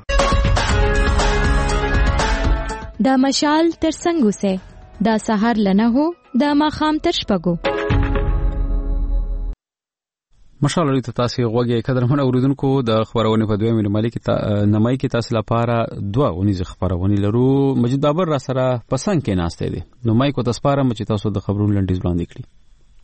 دا مشال تر څنګه سه دا سحر لنه هو دا ما خام تر شپګو مشال لري ته تاسو غوږی قدرمن اوریدونکو د خبرونه په دوه ملي کې نمای کې تاسو لپاره دوه ونیز خبرونه لرو. مجید بابر را سره پسند کې ناشته دي نو مای کو تاسو لپاره چې تاسو د خبرونو لنډیز وړاندې کړی.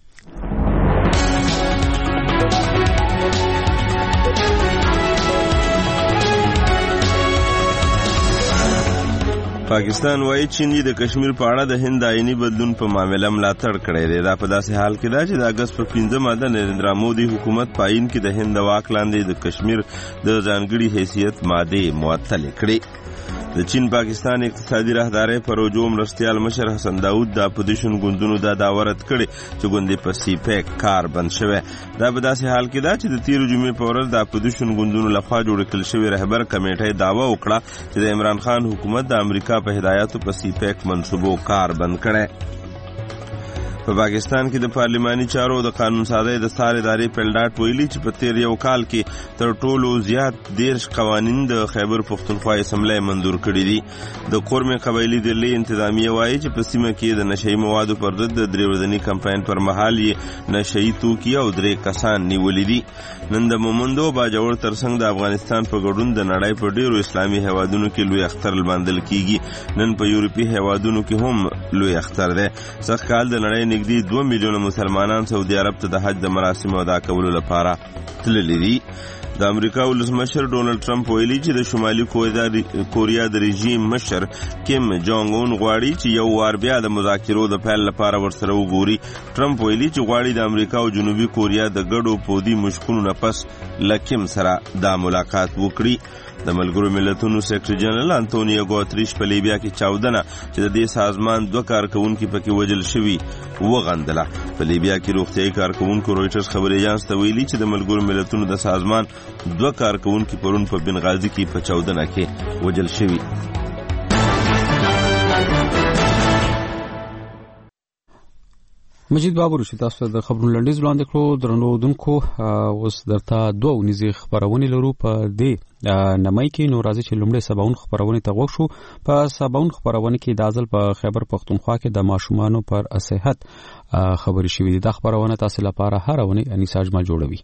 پاکستان وایي چین د کشمیر په اړه د هند آئینی بدلون په معاملې ملاتړ کړی دی. دا په داسې حال کې ده چې د اگست په پنځمه د نریندرا مودي حکومت په آئین کې د هند واک لاندې د کشمیر د ځانګړي حیثیت ماده معطل کړې. د چین پاکستان اقتصادي راهداري پروژو مرستيال مشر حسن داود د اپوزیشن ګوندونو دا داورت کړي چې ګوندې په سی پیک کار بند شوی. دا په داسې حال کې ده چې د تیر جمعې په ورځ د اپوزیشن ګوندونو لخوا جوړ کړل شوی رهبر کمیټې داوا وکړه چې د عمران خان حکومت د امریکا په هدایتو په سی پیک منصوبو کار بند کړي. په پاکستان کې د پارلماني چارو د قانون سازي د سار ادارې پلډاټ ویلي چې په تیر یو کال کې تر ټولو زیات دیرش قوانین د خیبر پختونخوا اسمبلی منظور کړي دي. د قرم قبایلی دلی انتظامیه وایي چې په سیمه کې د نشئی موادو پر ضد د درې ورځني کمپاین پر مهال یې نشئی توکي او درې کسان نیولي دي. نن د مومندو باجوړ ترڅنګ د افغانستان په ګډون د نړۍ په ډیرو اسلامي هیوادونو کې لوی اختر لمانځل کیږي. نن په یورپی هیوادونو کې هم لوی اختر دی. سږ کال د نړۍ نږدې دوه میلیونه مسلمانان سعودي عرب ته د حج د مراسمو ادا کولو لپاره تللي دي. د امریکا ولسمشر ډونالد ټرمپ ویلي چې د شمالي کوریا د رژیم مشر کیم جونګ اون غواړي چې یو وار بیا د مذاکرو د پیل لپاره ورسره وګوري. ټرمپ ویلي چې غواړي د امریکا او جنوبي کوریا د ګډو پودي مشکونو نه پس له کیم سره دا ملاقات وکړي. د ملګرو ملتونو سیکرټری جنرال انټونیو ګوتریش په لیبیا کې چاودنه چې د دې سازمان دوه کارکونکو پکې وژل شوي وغندله. په لیبیا کې روغتیايي کارکونکو رويټرز خبري اژانس ته ویلي چې د ملګرو ملتونو د سازمان دوه کارکونکو پرون په بنغازي کې په چاودنه کې وژل شوي. مجید بابر چې تاسو د خبرونو لنډیز وړاندې کړو درنو دونکو اوس درته دوه ونیزې خبرونه لرو په دې نمای کې. نو راځي چې لومړی سباون خبرونه ته وښو. په سباون خبرونه کې د ازل په خیبر پختونخوا کې د ماشومانو پر صحت خبري شوې دي. د خبرونه تاسو لپاره هر ونه انیسا اجمل جوړوي.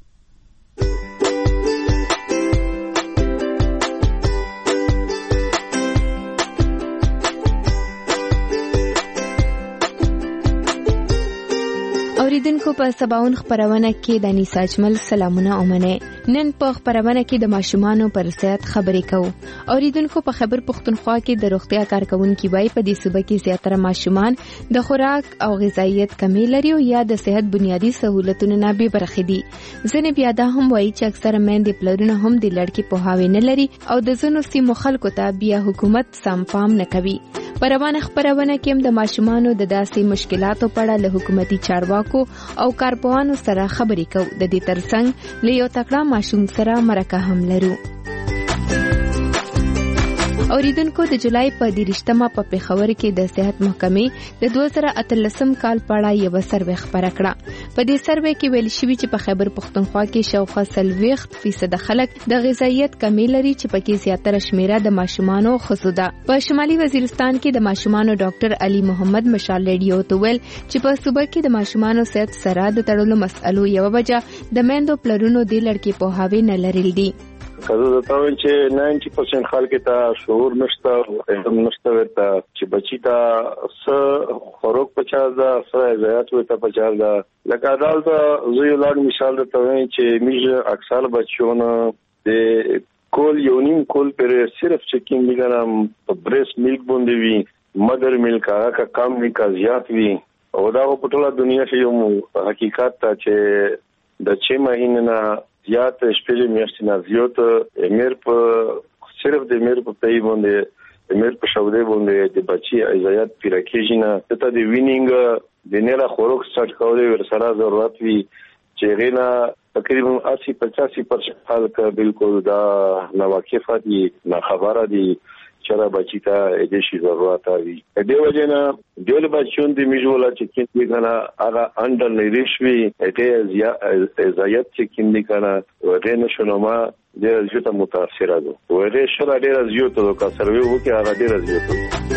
اوریدونکو په سباون خبرونه کې د انیسا اجمل سلامونه اومنه. نن په خبرونه کې د ماشومانو پر صحت خبرې کوو. اوریدونکو په خیبر پختونخوا کې د روغتیا کارکونکو وای په دې صوبه کې زیاتره ماشومان د خوراک او غذایت کمی لري او یا د صحت بنیادی سہولتونو نه بې برخې دي. ځینې بیا دا هم وایي چې اکثره میندې پلرونه هم د لړکی په هاوی نه لري او د ځینو سیمو خلکو ته بیا حکومت سم پام نه کوي. پروانه خبرونه کې هم د ماشومانو د داسې مشکلاتو په اړه له حکومتي چارواکو او کارپوهانو سره خبرې کوو. د دې ترڅنګ له یو تکړه ماشوم سره مرکه هم لرو. اوریدونکو د جولای په دیرشتمه په پیښور کې د صحت محکمې د دوه زره اتلسم کال په اړه یو سروې خبره کړه. په دې سروې کې ویل شوی چې په خیبر پختونخوا کې شاوخوا څلوېښت فیصد خلک د غذایت کمی لري چې پکې زیاتره شمیره د ماشومانو خصو ده. په شمالي وزیرستان کې د ماشومانو ډاکټر علي محمد مشال ریډیو ته ویل چې په صوبه کې د ماشومانو صحت سره د تړلو مسئلو یو وجه د میندو پلرونو د لړکی په هاوی نه لرل دي. کله دا ته چې نود پرسنټ خلک ته شعور نشته علم نشته ورته چې بچی ته س خوراک پچاز ده س غذایت ورته پچاز ده. لکه عدالت زه یو لاړ مثال ته وایم چې میږه اکثر بچونه د کول یو نیم کول پر صرف چې کیم میګرام په بریس میلک باندې وی مدر میلک هغه کم وی کا زیات وی او دا په ټوله دنیا کې یو حقیقت ته چې د چه مهینه نه زیات شپږ میاشتې نه زیات امیر په صرف د امیر په پی باندې امیر په شاوده باندې د بچي ازایت پیراکیجنه ته د وینینګ د نه خوراک سټارټ کولای ورسره ضرورت وي چې غینا تقریبا اسی پچاسی پرسنټ خلک بالکل دا ناواقفه دي نه خبره دي چرا بچی ته د شي ضرورت وي د دې وجه نه ډول بچون د میجولا چې کیندي کنه هغه انډر نریشوي ته ازایت چې کیندي کنه ورته نشونما د زیاته متاثر ده ورته شلا ډیر زیاته کا سروي وکي هغه ډیر زیاته.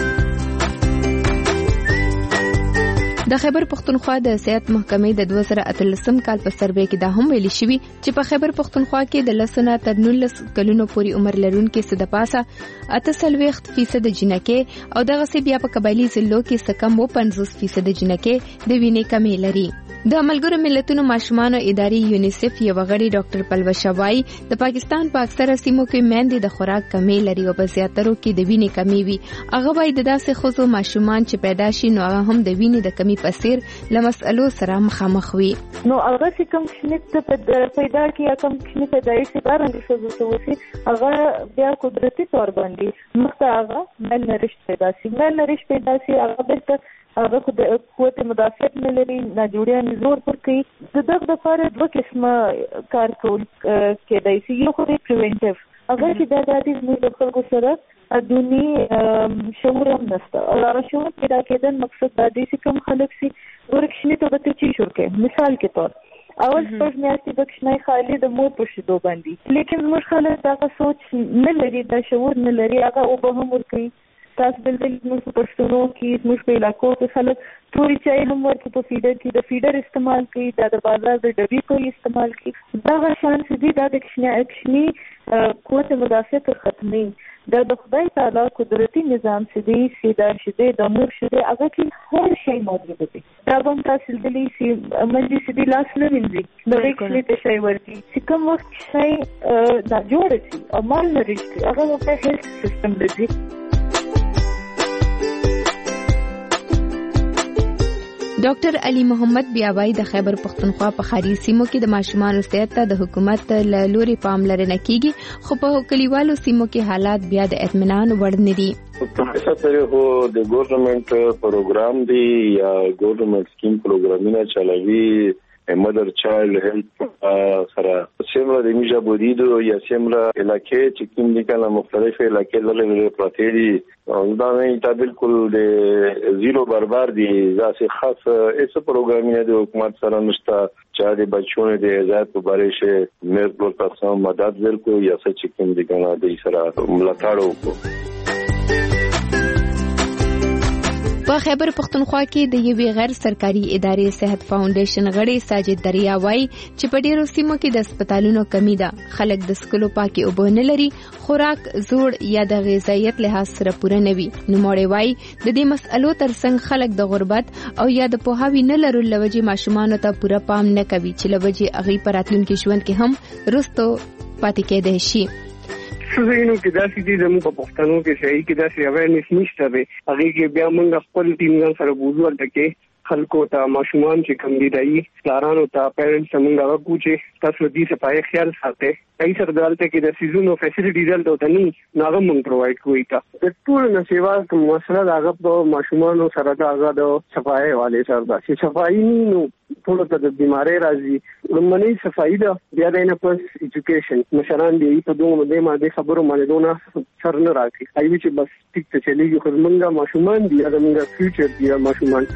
د خیبر پښتونخوا د صحت محکمې د دوه زره اتلسم کال په سروې کې دا هم ویلي شوی چې په خیبر پښتونخوا کې د لسنه تر نولس کلونو پورې عمر لرونکو څخه د پاسه اته سلويخت فیصد جنکه او دغه سي بیا په قبایلی ضلعو کې سکم و پنځوس فیصد جنکه د وینې کمی لري. د ملګرو ملتونو ماشومانو ادارې یونیسف یو غړي ډاکټر پلوشا وای د پاکستان په اکثره سیمو کې میندې د خوراک کمی لري او په زیاترو کې د وینې کمی وي. هغه وای د داسې خوځو ماشومان چې پیدا شي نو هغه هم د وینې د کمی پسیر لمسئلو سره مخامخ وي. نو هغه چې کوم شنه پیدا کی یا کوم شنه پیدایش بارنګ شوزو ته وسی هغه بیا قدرتي تور باندې مخته هغه مل نریش پیدا شي مل نریش پیدا شي هغه به هغه خو د قوت مدافعت نه لري نه جوړیان زور پر کوي د دغه لپاره دوه قسمه کار کول کېدای شي یو خو پریونټیو هغه چې د دې موږ د خلکو سره ادونی شعور هم نشته او هغه شعور پیدا کېدل مقصد د دې چې کوم خلک سي ورکشنی ته به چی شروع کوي مثال کې طور اول پرځ میاشتې د کښنای خالي د مور په شیدو باندې لیکن موږ خلک دا سوچ نه لري دا شعور نه لري هغه او به هم ورکوي تاسو بلکې موږ په پښتنو کې موږ په علاقو کې خلک توري چای هم ورکو په فیډر کې د فیډر استعمال کوي دا د بازار د ډبي کوي استعمال کوي دا شان چې دا د کښنی اکشنی قوت مدافعت ختمي دا د خدای تعالی قدرتي نظام چې دی سیدا شته د امور شته هغه کې هر شی موجود دی دا هم تاسو د دې چې منځي چې دی لاس نه وینځي د وکړې ته شی ورتي چې کوم وخت شی دا جوړ شي او مال لري هغه په هیلث سیستم دی. ډاکټر علي محمد بیاوای د خیبر پښتونخوا په خاري سیمو کې د ماشومان صحت ته د حکومت له لوري پاملرنه کیږي خو په کلیوالو سیمو کې حالات بیا د اطمینان وړ نه دي. په هیڅ طریقه هو د ګورنمنت پروګرام دی یا ګورنمنت سکیم پروګرامونه چلوي مدر چایلډ هیلث سره سیمه د میجا بودیدو یا سیمه علاقې چې کوم دي کنه مختلفه علاقې لري پراته دي او دا نه تا بالکل د زیرو برابر دي ځکه خاص ایسه پروګرامونه د حکومت سره نشته چې د بچو د ازاد په اړه شي مې په تاسو مدد ورکو یا څه کوم دي کنه د سره ملاتړ وکړو. په خیبر پښتونخوا کې د یوې غیر سرکاري ادارې صحت فاونډیشن غړي ساجد دریا وای چې په ډیرو سیمو کې د هسپتالونو کمی ده خلک د سکلو پاکي اوبه نه لري خوراک زوړ یا د غذایت لحاظ سره پوره نه وي. نو مړې وای د دې مسئلو ترڅنګ خلک د غربت او یا د پوهاوی نه لرلو لوجې ماشومان ته پوره پام نه کوي چې لوجې اغي پراتلونکو ژوند کې هم رستو پاتې کېدای شي. سوزینو کې داسې دي زموږ په پښتنو کې شي کې داسې اویرنس نشته به هغه کې بیا موږ خپل ټیم سره بوزو ورته خلکو ته ماشومان چې کم دي دای پلارانو ته پیرنټس موږ هغه کوچې تاسو دې صفای خیال ساتي ای سره دالته کې د سيزونو فیسیلیټیز دلته نه ناغه موږ پرووایډ کوي تا د ټول نه سیوا کوم مسله هغه په ماشومان سره دا هغه د صفای والے سره دا چې صفای نو ټول ته د بیماری راځي لمنې صفای دا بیا د نه پس ایجوکیشن مشران دی په دوه مده ما د خبرو باندې دونه سر نه راځي ای چې بس ټیک ته چلیږي خو موږ ماشومان دي دا موږ فیوچر دی ماشومان.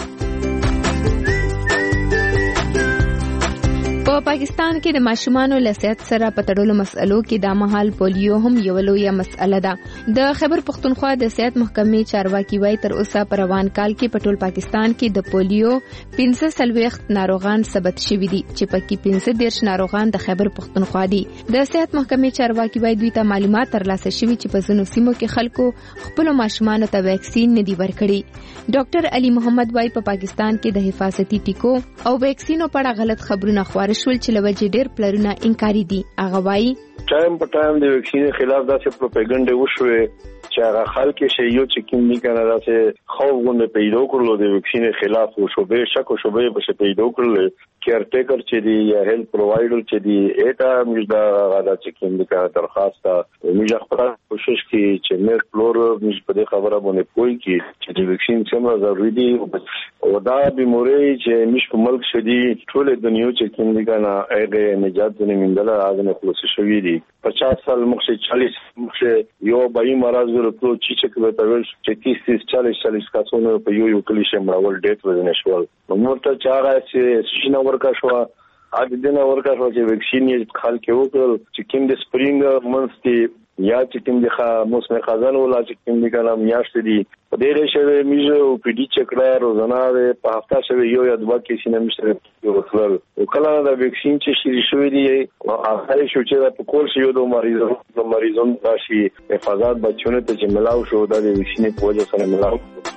په پاکستان کې د ماشومانو له صحت سره په تړلو مسئلو کې د مهال پولیو هم یو لویه مسئله ده. د خیبر پښتونخوا د صحت محکمې چارواکي وایي تر اوسه په روان کال کې په ټول پاکستان کې د پولیو پنځه سلويخت ناروغان ثبت شوي دي چې پکې پنځه دیرش ناروغان د خیبر پښتونخوا دي. د صحت محکمې چارواکي وایي دوی ته معلومات ترلاسه شوي چې په ځینو سیمو کې خلکو خپل ماشومان ته ویکسین نه دی ورکړي. ډاکټر علي محمد وایي په پاکستان کې د حفاظتي ټیکو او ویکسینو په اړه غلط خبرونه خپاره شول چې لوجې ډېر پلرونه انکاري دي. هغه وایي ټایم په ټایم د ویکسین خلاف داسې پروپاګاندا وشوه چې هغه خلک شي یو چې کوم نه کنه داسې خوف غونډه پیدا کړل د ویکسین خلاف او شوبې شک او شوبې په پیدا کړل کیر ټیکر چې دی یا هیلث پرووایډر چې دی اته موږ دا غاډه چې کوم د درخواست موږ خپل کوشش کوي چې مې فلور موږ په دې خبره باندې پوي کی چې د ویکسین څومره ضروري دی او دا بیموري چې موږ په ملک شدي ټول دنیا چې کوم دی کنه هغه نجات نه مندل راغنه خلاص شوی دی پچاس سال مخکې چالیس مخکې یو بای مرز ورته چې چې کوي تاول چې تیس چالیس چالیس کسونه په یو یو کلی شمرول ډیټ وزن شول نو ته چاره چې شینه ورکا شو ا د دې نه ورکا شو چې ویکسین یې خلک وکړل چې کوم د سپرینګ منث دی یا چې کوم د موسم خزان ولا چې کوم د کلام میاشت دی په دې رشه میزه او پی ډی چکړه روزانه په هفته شوی یو یا دوه کې سینه مشته یو وصل او کله دا ویکسین چې شری شوی دی او هغه شو چې په کول شي یو د مریضو د مریضو راشي حفاظت بچونه ته چې ملاو شو دا د ویکسین په وجه سره ملاو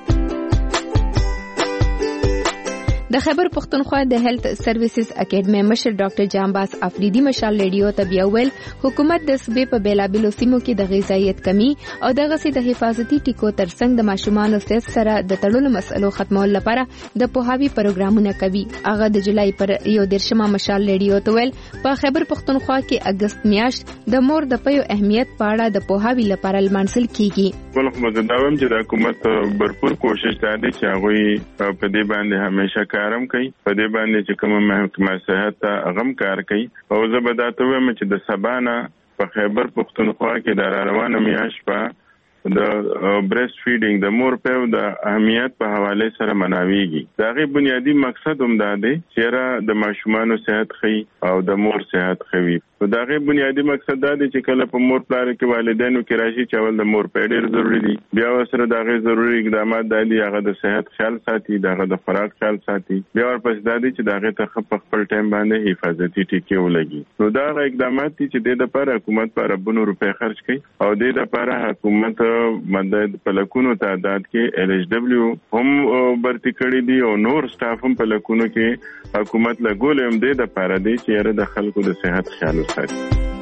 د خیبر پختونخوا د هیلث سرویسز اکیډمي مشر ډاکټر جامباس افریدي مشال ریډیو ته بیا ویل حکومت د صوبې په بیلابیلو سیمو کې د غذایت کمی او د غسي د حفاظتي ټیکو ترڅنګ د ماشومانو صحت سره د تړلو مسلو ختمولو لپاره د پوهاوی پروګرامونه کوي. هغه د جولای پر یو درشمه مشال ریډیو ته ویل په خیبر پختونخوا کې اگست میاشت د مور د پيو اهمیت په اړه د پوهاوی لپاره لمانځل کیږي. ولخ مزداوم چې د حکومت برپور کوشش کوي چې هغه په دې باندې همیشه کارم کوي په دې باندې چې کوم محکمه صحت غم کار کوي او زه به دا ته وایم چې د سبانا په خیبر پختونخوا کې د روانه میاشت په د بریسټ فیډینګ د مور په د اهمیت په حواله سره مناويږي. دا غي بنیادی مقصد هم دا دی چې د ماشومانو صحت خي او د مور صحت خوي. دا غي بنیادی مقصد دا دی چې کله په مور پلار کې والدینو کې راشي چې ول د مور په ډیر ضروری دي بیا سره دا غي ضروری اقدامات دي هغه د صحت خیال ساتي دغه د خوراک خیال ساتي بیا ورپسې دا دي چې دا غي ته خپل ټایم باندې حفاظتي ټیکي ولګي. نو دا غي اقدامات دي چې د لپاره حکومت پر ربونو روپے خرج کوي او د لپاره حکومت مدد په لکونو تعداد کې ال ایچ ډبلیو هم برتی کړی دي او نور سټاف هم په لکونو کې حکومت لګول هم دي د لپاره دي چې د خلکو د صحت خیال وساتي.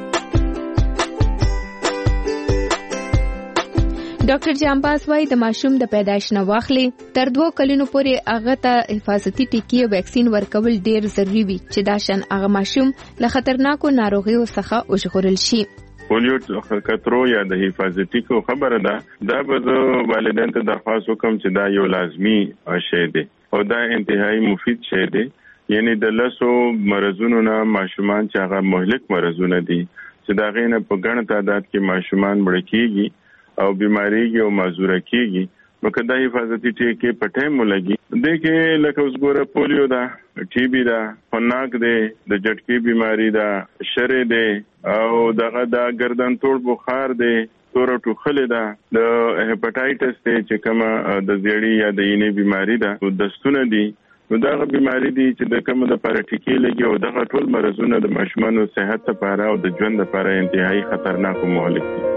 ډاکټر جامباس وايي د ماشوم د پیدایش نه واخلي تر دوه کلونو پورې هغه ته حفاظتي ټیکي او ویکسین ورکول ډیر ضروری وي چې دا شان هغه ماشوم له خطرناکو ناروغیو څخه وژغورل شي. پولیو خطرو یا د حفاظتي کو خبره ده دا به والدین ته درخواست وکم چې دا یو لازمی شی دی او دا انتهایی مفید شی دی. یعنی د لاسو مرزونو نه ماشومان چې هغه مهلک مرزونه دي چې دا غینه په ګڼ تعداد کې ماشومان مړ کیږي او بیماریږي او معذوره کیږي نو کدا حفاظتي ټیکي په ټیم ولګي دغه لکه اوس ګوره پولیو دا ټي بي دا فناک دی د جټکی بیماری دا شری دی او دغه دا گردن توړ بخار دی تور ټوخلې ده د هپاتایټس ته چې کومه د زیړی یا د اینې بیماری ده دستونه دي نو دا بیماری دي چې د کومه د لپاره ټیکي لګي او دغه ټول مرزونه د ماشومانو صحت لپاره او د ژوند لپاره انتهایی خطرناک او مهلک دي.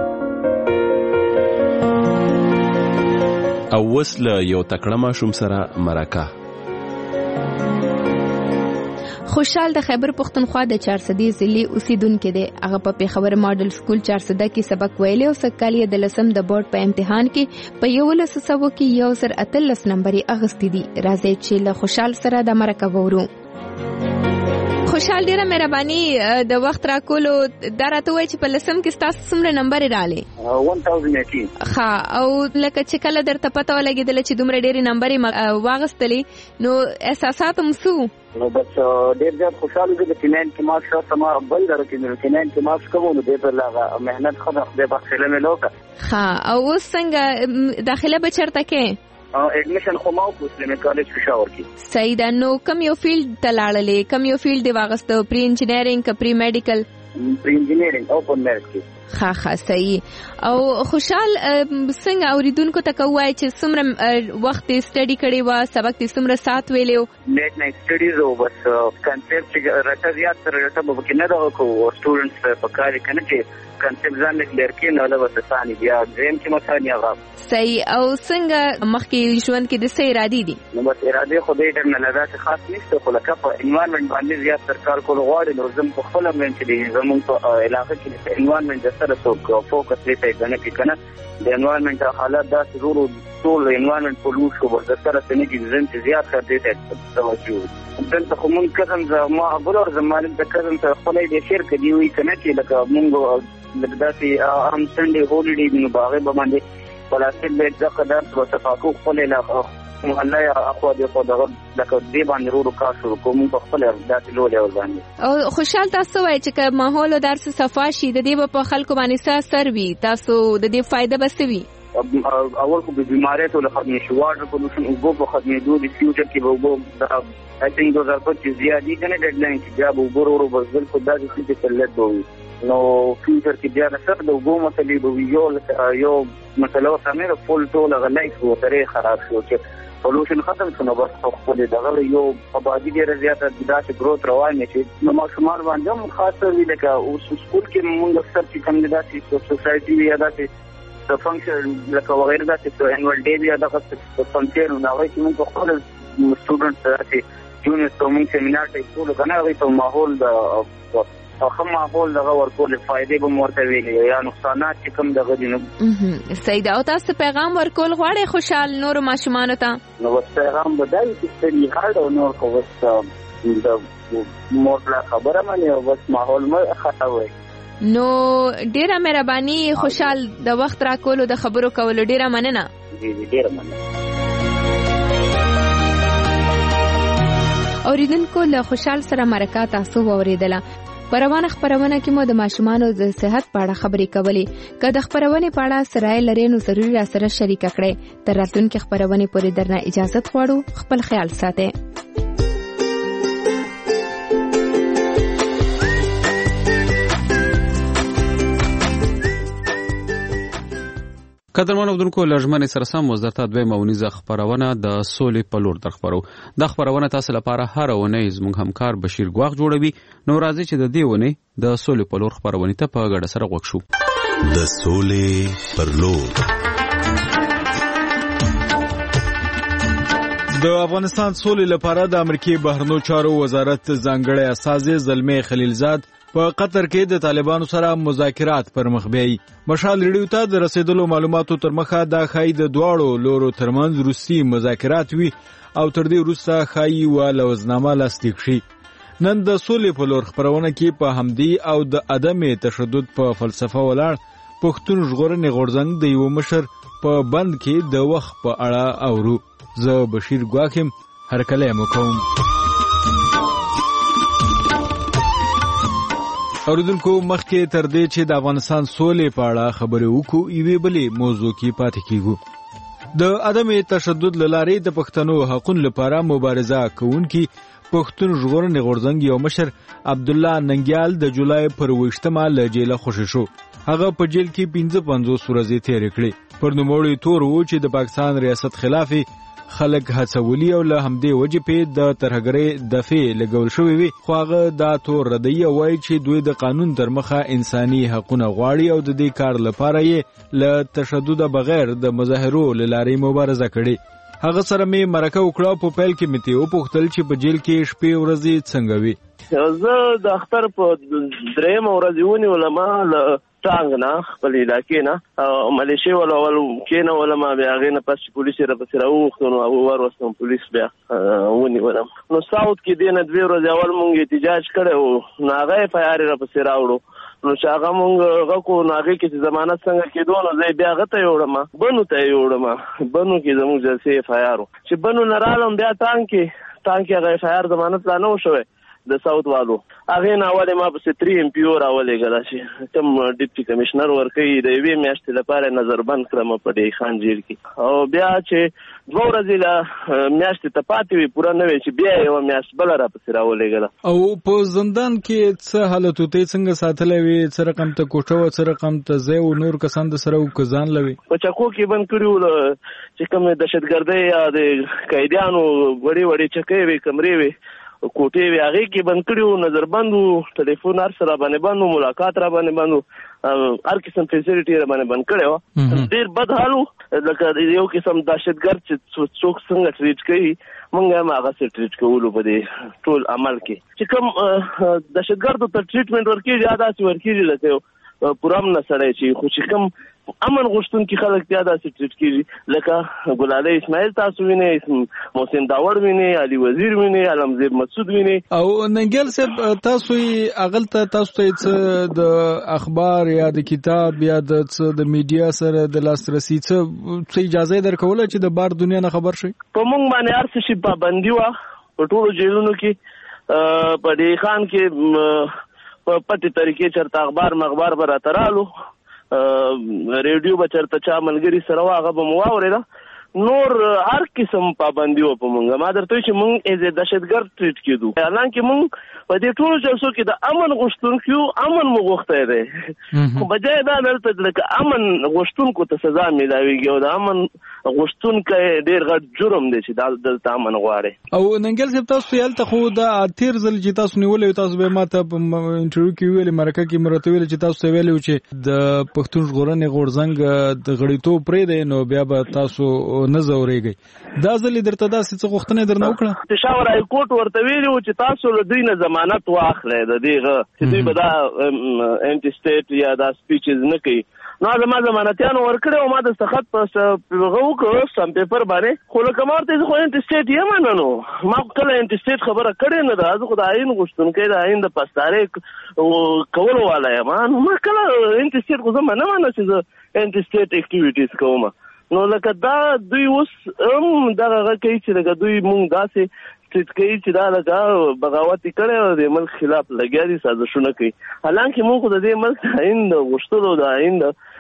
او وسله یو تکړه ماشوم سره مرکه. خوشحال د خیبر پختونخوا د چارسدي ضلع اوسیدونکو دی. هغه په پیښور ماډل سکول چارسده کې سبق ویلی او سکالي د لسم د بورډ په امتحان کې په یولس سوه کې یو سر اتلس نمبرې اغستې دي. راځي چې له خوشحال سره د مرکه وورو. خوشحال ډیره مهرباني د وخت راکولو دا راته وایي چې په لسم کې ستاسو څومره نمبر راغلی؟ ښه او لکه چې کله درته پته ولګېدله چې دومره ډېرې نمبرې واغستلې نو احساسات هم څه نو بس ډېر زیات خوشحاله دي. چې ناین کې مارکس شاته ما بل درکې چې ناین کې مارکس کوو نو دې په هغه محنت ښه ده خدای پاک خیله مې وکړه. ښه او اوس څنګه داخله به چېرته کې؟ ایڈمیشن خو ما په اسلامي کالج پېښور کې. صحیح ده. نو کوم یو فیلډ ته لاړلې؟ کوم یو فیلډ دې واغسته؟ پری انجینرینګ که پری میډیکل؟ پری انجینرینګ او په میډیکل کې. ښه ښه صحیح. او خوشحال څنګه اوریدونکو ته کوای چې څومره وخت سټډي کړی و، سبق دې څومره سات ویلو؟ نیټ نایټ سټډیز او بس کنسپټ چې راته زیات سره راته به کې نه دا کو سټوډنټس په کار کنه چې کنسپټ ځان له کلیر کې نه لوي ثاني بیا زم کې مثلا هغه صحیح. او څنګه مخکې ژوند کې د څه ارادي دي؟ نو بس اراده خو دې ډېر نه لږه خاص نشته، خو لکه په انوایرنمنت باندې زیات سرکار کول غواړي نو زم په خپل منځ کې زموږ په علاقې کې انوایرنمنت سره څوک فوکس لري کنه کې کنه د انوایرنمنت حالات دا ضروري ټول انوایرنمنت پولوشن ورته سره څنګه چې زم چې زیات کار دی ته توجه دلته خو مونږ کزم ما غوړ زمانه د کزم ته خپل د شیر کې دی وی کنه چې لکه مونږ لداسي ام سنډي هولیډي نو باغې باندې پلاستیک بیگ ځکه دا په تفاقو خپل علاقه محله یا اخوا دی خو دغه لکه دی باندې ورو کار شروع کوم په خپل داسې لولې ور باندې. او خوشحال تاسو وایي چې که ماحول درس صفا شي د دې په خلکو باندې څه اثر وي، تاسو د دې فائدہ بس وي؟ اول خو به بیماری ته ختمې شي، واټر پولوشن او په ختمېدو د فیوچر کې به وګو آی تھنک دو هزار پچیس زیادی کنه ډیډلاین چې بیا به وګورو ورو بزل په داسې چې تلل دوی نو فیوچر کې بیا د سر د وګو مسلې به یو یو مسله سمې فول ټول غلایف و ترې خراب شو چې پولوشن ختم شنو بس خپل دغه یو آبادی ډیره زیاته د داسې گروث روان شي نو ماشومان باندې خاصه وی لکه او سکول کې موږ اکثر چې کوم داسې سوسایټي یا داسې د فنکشن لکه وغیرہ داسې انوال ډے یا دغه فنکشن نو هغه چې موږ خپل سټوډنټس داسې جونیور تومینګ سیمینار ته ټول کنه هغه ته ماحول د خو ماحول دغه ورکول فائدې به مرته ویلې یا نقصانات چې کوم دغه دي نو سید او تاسو پیغام ورکول غواړئ خوشحال نور ماشومان ته؟ نو پیغام بدای چې ستړي حال او نور خو وس د مور خبره مې او بس ماحول مې خطاوي. نو ډیره مهرباني خوشحال د وخت راکولو د خبرو کولو ډیره مننه. جی ډیره مننه. اوریدونکو له خوشحال سره مرکه تاسو واوریدله. پروانه خبرونه کې مو د ماشومانو د صحت په اړه خبرې کولې. که د خبرونې په اړه سره لري نو ضروري را سره شریک کړئ. تر راتلونکي خبرونې پورې درنه اجازه غواړو. خپل خیال ساتئ. قدرمن اوردونکو لږمن سره سم وزارت دوی مونیزه خبرونه د سولې په لور در خبرو. د خبرونه تاسو لپاره هر ونې زموږ همکار بشیر ګواغ جوړوي. نو راځي چې د دې ونې د سولې په لور خبرونه ته په ګډه سره غوښ شو. د سولې پر لور. د افغانستان سولې لپاره د امریکای بهرنیو چارو وزارت ځانګړی استازی زلمی خلیلزاد په قطر کې د طالبانو سره مذاکرات پر مخ بیاي. مشال ریډیو ته د رسیدلو معلوماتو تر مخه د خای د دواړو لورو ترمنځ روسي مذاکرات وي او تر دې وروسته خای و لوزنامه لاسلیک شي. نن د سولې په لور خبرونه کې په همدی او د عدم تشدد په فلسفه ولاړ پښتون ژغورنې غورځنګ د یو مشر په بند کې د وخت په اړه اورو. زه بشیر ګواخم هر کله مو کوم. اوریدونکو مخکې تر دې چې د افغانستان سولې په اړه خبرې وکړو یوې بلې موضوع کې پاتې کیږو. د عدم تشدد لارې د پښتنو حقوقو لپاره مبارزه کوونکي پښتون ژغورنې غورځنګ یو مشر عبد الله ننګیال د جولای پر وشتمه له جیل خوشی شو. هغه په جیل کې پنځه پنځوس ورځې تېرې کړې. پر نوموړي تور و چې د پاکستان ریاست خلاف خلک هڅولي او له همدې وجې په د ترهګرۍ دفعې لګول شوې وي. خو هغه دا تور ردی وایي چې دوی د قانون تر مخه انساني حقوقونه غواړي او د دې کار لپاره یې له تشدد بغیر د مظاهرو لارې مبارزه کړې. هغه سره مې مرکه وکړه په پیل کې مې ته وپوښتل چې په جیل کې شپې ورځې څنګه وي. زه د اختر په درېیم ورځ ونیولم له ټانګ نه خپل علاقې نه ملیشې ول اول کېنولم بیا هغې نه پس چې پولیس یې راپسې راوغوښتو نو هغه وروستم پولیس بیا ونیولم. نو ساوت کې دې نه دوې ورځې اول مونږ احتجاج کړی و نو هغه اف آی آر یې راپسې راوړو نو چې هغه مونږ هغه کو نو هغې کې چې ضمانت څنګه کېدو نو زه یې بیا هغه ته یوړم بنو ته یې یوړم. بنو کې زموږ جلسې اف آی آر و چې بنو نه رالم بیا ټانګ کې ټانګ کې هغه اف آی آر ضمانت لا نه و شوی د ساوث والو هغه نه اول ما په تری ام پی او راولې غلا شي کوم ډیپټي کمشنر ورکي د وی میاشتې لپاره نظر بند کړم په دې خان جیل کې او بیا چې دوه ورځې لا میاشتې ته پاتې وي پوره نه وي چې بیا یو میاشت بل را پسې راولې غلا او په زندان کې څه حالت ته څنګه ساتلې وي څه رقم ته کوټه و څه رقم ته ځای او نور کسان د سره وکزان لوي په چکو کې بند کړیو چې کوم دهشتګردۍ یا د قیدیانو وړي وړي چکې وي کمرې وي کوټې وی هغه کې بند کړیو نظر بندو ټلیفون هر سره باندې بندو ملاقات را باندې بندو هر قسم فیسیلیټي را باندې بند کړو ډیر بد حالو لکه یو قسم دهشتګرد چې څوک څنګه ټریټ کوي مونږ هم هغه سره ټریټ کوو په دې ټول عمل کې چې کوم دهشتګردو ته ټریټمنټ ورکیږي یا داسې ورکیږي لکه پورام نه سړی چې خو چې کوم امن غوښتونکي خلک بیا داسې ټریټ کیږي لکه ګلالۍ اسماعیل تاسو وینئ محسن داوړ وینئ علي وزیر وینئ علمزیر مسعود وینئ او ننګیال صاحب تاسو یې اغل ته تاسو ته څه د اخبار یا د کتاب یا د څه د میډیا سره د لاسرسي څه څه اجازه درکوله چې د بار دنیا نه خبر شي په موږ باندې هر څه شي پابندي وه په ټولو جیلونو کې په دې خان کې په پټې طریقې چېرته اخبار مخبار به راته رالو ریډیو به چېرته چا ملګري سره وه هغه به مو واورېده نور هر قسم پابندي وه په مونږ ما درته وایي چې مونږ ایز ا دهشتګرد ټریټ کېدو حالانکې مونږ په دې ټولو جلسو کې د امن غوښتونکو امن مو غوښتی دی خو بجای دا دلته لکه امن غوښتونکو ته سزا میلاویږي او د امن غوښتونکی ډېر غټ جرم دی چې دلته امن غواړي او ننګیال صاحب تاسو هلته خو دا تېر ځل چې تاسو نیولی تاسو به ما ته په انټرویو کې ویلې مرکه کې مې راته ویلې چې تاسو ته ویلي و چې د پښتون ژغورنې غورځنګ د غړیتوب پرېږدی نو بیا به تاسو نه ځورېږئ دا ځل یې درته داسې څه غوښتنه درنه وکړه پېښور هایکورټ ورته ویلي و چې تاسو له دوی نه ضمانت واخلئ د دې چې دوی به دا انټي سټیټ یا دا سپیچز نه کوي نو زما ضمانتیانو ورکړی او ما د سخت په هغه وکړو سم پیپر باندې خو لکه ما ورته زه خو انټي سټیټ یم نه نو ما کله انټي سټیټ خبره کړې نه ده زه خو د آیین غوښتونکی د آیین د پاسدارۍ کولو والا یم نو ما کله انټي سټیټ خو زه منه منه چې زه انټي سټیټ اکټیویټیز کوم نو لکه دا دوی اوس هم دغه هغه کوي چې لکه دوی مونږ داسې ټریټ کوي چې دا لکه بغاوت یې کړی او د ملک خلاف لګیا دي سازشونه کوي حالانکې مونږ خو د دې ملک د آیین د غوښتلو د آیین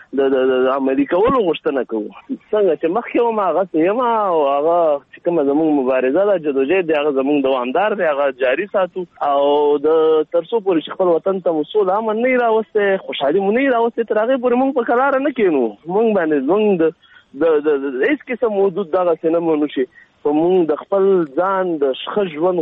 د عملي کولو غوښتنه کوو څنګه چې مخکې وم هغسې یم او هغه چې کومه زموږ مبارزه ده جدوجهد دی هغه زموږ دوامدار دی هغه جاري ساتو او د تر څو پورې چې خپل وطن ته مو سوله امن نه یې راوستی خوشحالي مو نه یې راوستی تر هغې پورې مونږ په کراره نه کښېنو مونږ باندې زموږ د د هېڅ قسم حدود دغسې نه منو چې په مونږ د خپل ځان د ښه ژوند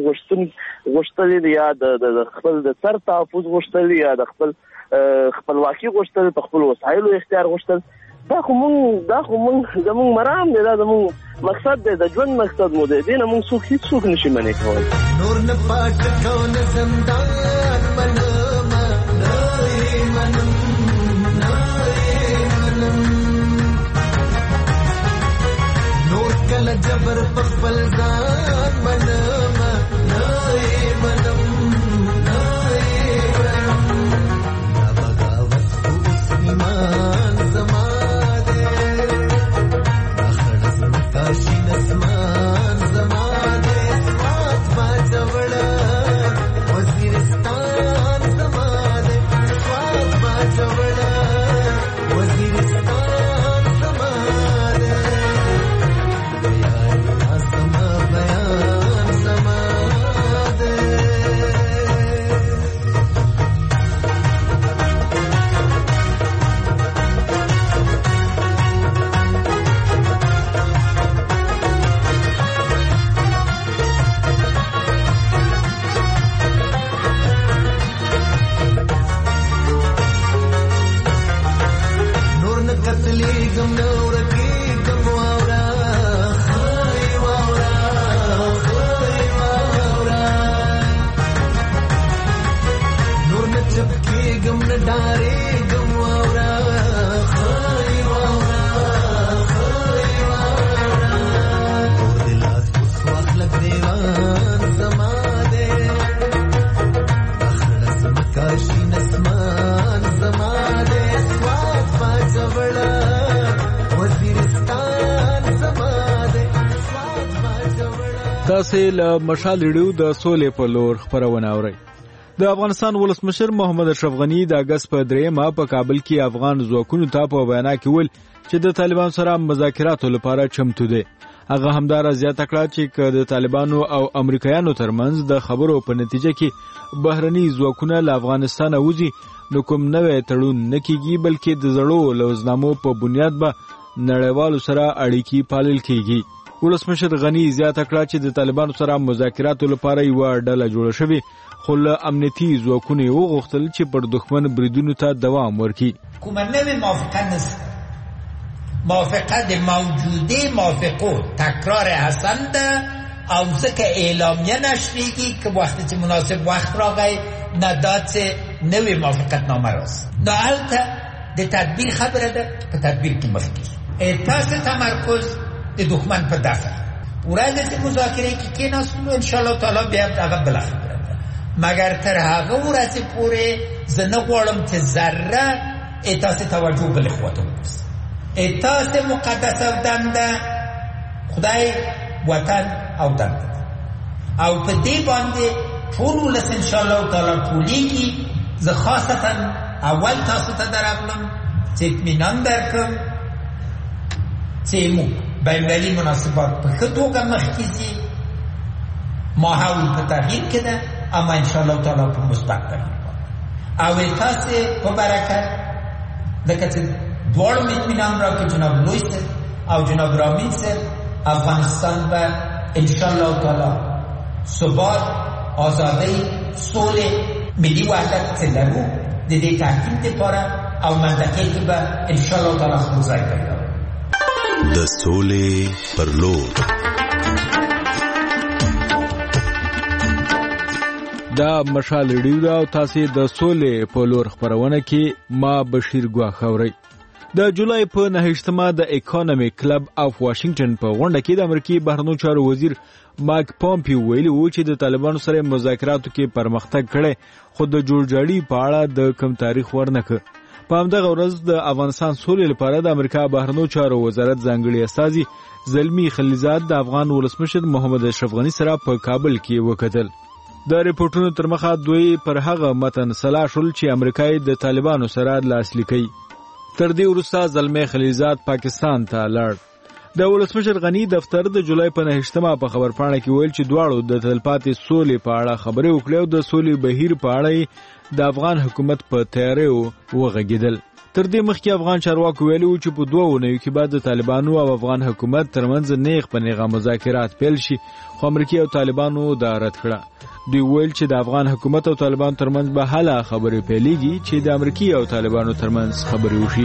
غوښتل یا د خپل د سر تحفظ غوښتل یا د خپل خپلواکي غوښتل په خپل وسایلو اختیار غوښتل دا خو مونږ دا خو مونږ زمونږ مرام دی دا زمونږ مقصد دی د ژوند مقصد مو دی دې نه مونږ څوک هېڅ څوک نشي منې کولی نور نه پاټ کو نه زندان منمه نه یې منم نه یې منم نور کله جبر په خپل ځان منمه نه یې منم نه یې منم دا بغاوت خو اوس ایمان زما دی دا خړه ځمکه شین اسمان زما دی سوات باچوړه وزیرستان زما دی سوات باچوړه وزیرستان زما دی تاسې له مشال ریډیو د سولې په لور خپرونه اورئ. د افغانستان ولسمشر محمد اشرف غنی د اگست په دریمه په کابل کې افغان ځواکونو ته په بیان کې ویل چې د طالبان سره مذاکراتو لپاره چمتو دي. هغه همدارا زیاته کړه چې د طالبانو او امریکایانو ترمنځ د خبرو په نتیجه کې بهرني ځواکونه له افغانستان وځي نو کوم نوې تړون نه کیږي بلکې د زړو لوزنامو په بنیاد به نړیوالو سره اړیکې پالل کیږي. ولسمشر غنی زیاته کړه چې د طالبانو سره مذاکراتو لپاره یو ډله جوړه شوې خو له امنیتي ځواکونو وغوښتل چې پر دښمن بریدونو ته دوام ورکړي. کومه نوې موافقه نشته. موافقه د موجوده موافقو تکرار حسن ده او ځکه اعلامیه نشریږي که وقتی چې مناسب وخت راغی نه دا چې نوې موافقتنامه راست. دا هلته د تدبیر خبره ده په تدبیر کې مخکې تاسو تمرکز د دښمن په دفع ورځ چې مذاکره کې کېناستو ان شاء الله تعالی بیا هغه بل خبره ده مګر تر هغه ورځ پورې زه نه غواړم چې ذره تاسو توجه بل خواته وبس. تاسو مقدس او دنده خدای وطن او دنده او په دې باندې ټول ولس ان شاء الله تعالی ټولېږي. زه خاصتا اول تاسو ته درغلم چې اطمینان درکړم چې موږ بین‌المللي مناسبات په ښه توګه مخکې ځي. ماحول په تغییر کې ده اما ان شاء الله تعالی په مثبت تغییر او تاسو په برکت لکه چې دواړو اطمینان راکړي جناب لوی صاحب او جناب رامین صاحب افغانستان به ان شاء الله تعالی ثبات آزادی سولې ملي وحدت چې لرو د دې تحکیم لپاره او منطقې کې به ان شاء الله تعالی خپل ځای پیدا د سولې پر لور. دا مشال ریډیو دا او تاسو د سولې په لور خبرونه کې ما بشیر ګواخ اورئ. د جولای په نهشتمه د اکانومی کلب اف واشنگټن په غونډه کې د امریکای بهرنیو چارو وزیر مایک پومپیو ویلي و چې د طالبانو سره مذاکراتو کې پرمختګ کړي خو د جوړجاړي په اړه د کم تاریخ ورنکه. په همدغه ورځ د افغانستان سولې لپاره د امریکا بهرنیو چارو وزارت ځانګړي استازي زلمی خلیزاد د افغان ولسمشر محمد اشرف غنی سره په کابل کې وکتل. د ریپورتونو تر مخه دوی پر هغه متن سلا شول چې امریکای د طالبانو سره لاسلیک کړي. تر دې وروسته زلمی خلیزاد پاکستان ته لاړ. د ولسمشر غنی دفتر د جولای په نهشتمه په خبرپاڼه کې ویل چې دواړو د تلپاتې سولې په اړه خبرې وکړې او د سولې بهیر په اړه د افغان حکومت په تیاری وغږیدل. تر دې مخکې افغان چارواکو ویلي و چې په دوه اونیو کې بعد د طالبانو او افغان حکومت ترمنځ نیغ په نیغه مذاکرات پیل شي خو امریکا او طالبانو دا رد کړه. دوی ویل چې د افغان حکومت او طالبانو ترمنځ به هله خبرې پیلېږي چې د امریکا او طالبانو ترمنځ خبرې وشي.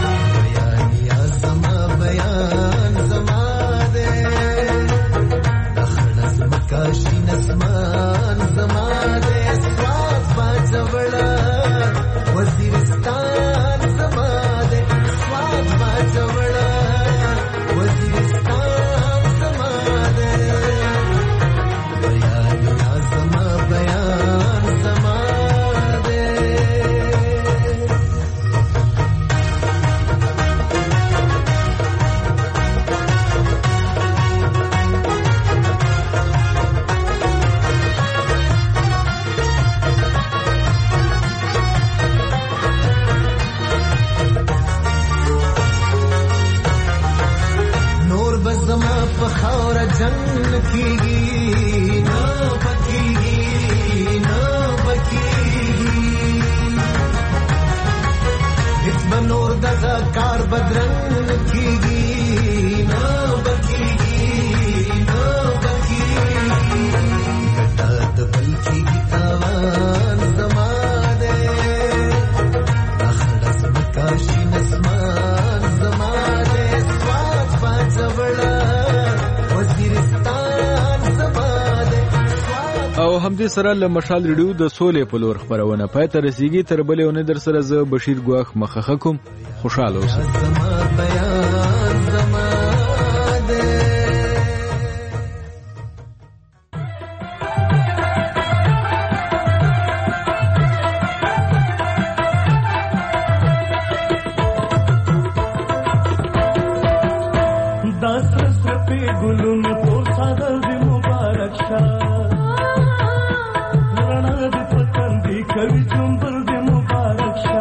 او همدې سره له مشال ریډیو د سولې په لور خبرونه پای ته رسیږي. تر بلې ونې در سره زه بشیر ګواخ مخه کوم. خوشاله اوسئ. داس سپې ګلونو په ساده مبارک شه رڼا د پتن دی کوي جنبر دې مبارک شه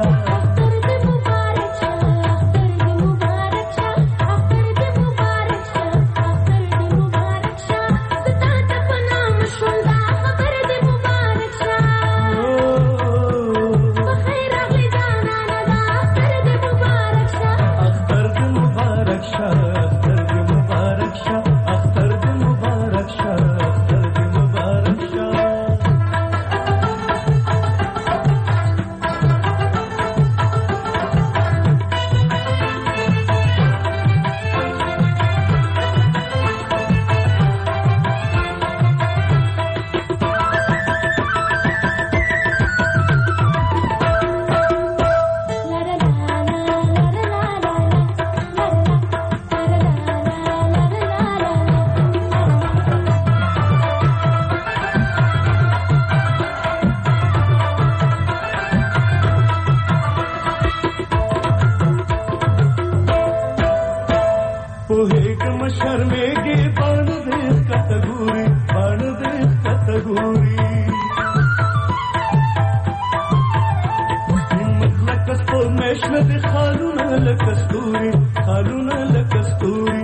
خالونه لکه ستوري خالونه لکه ستوري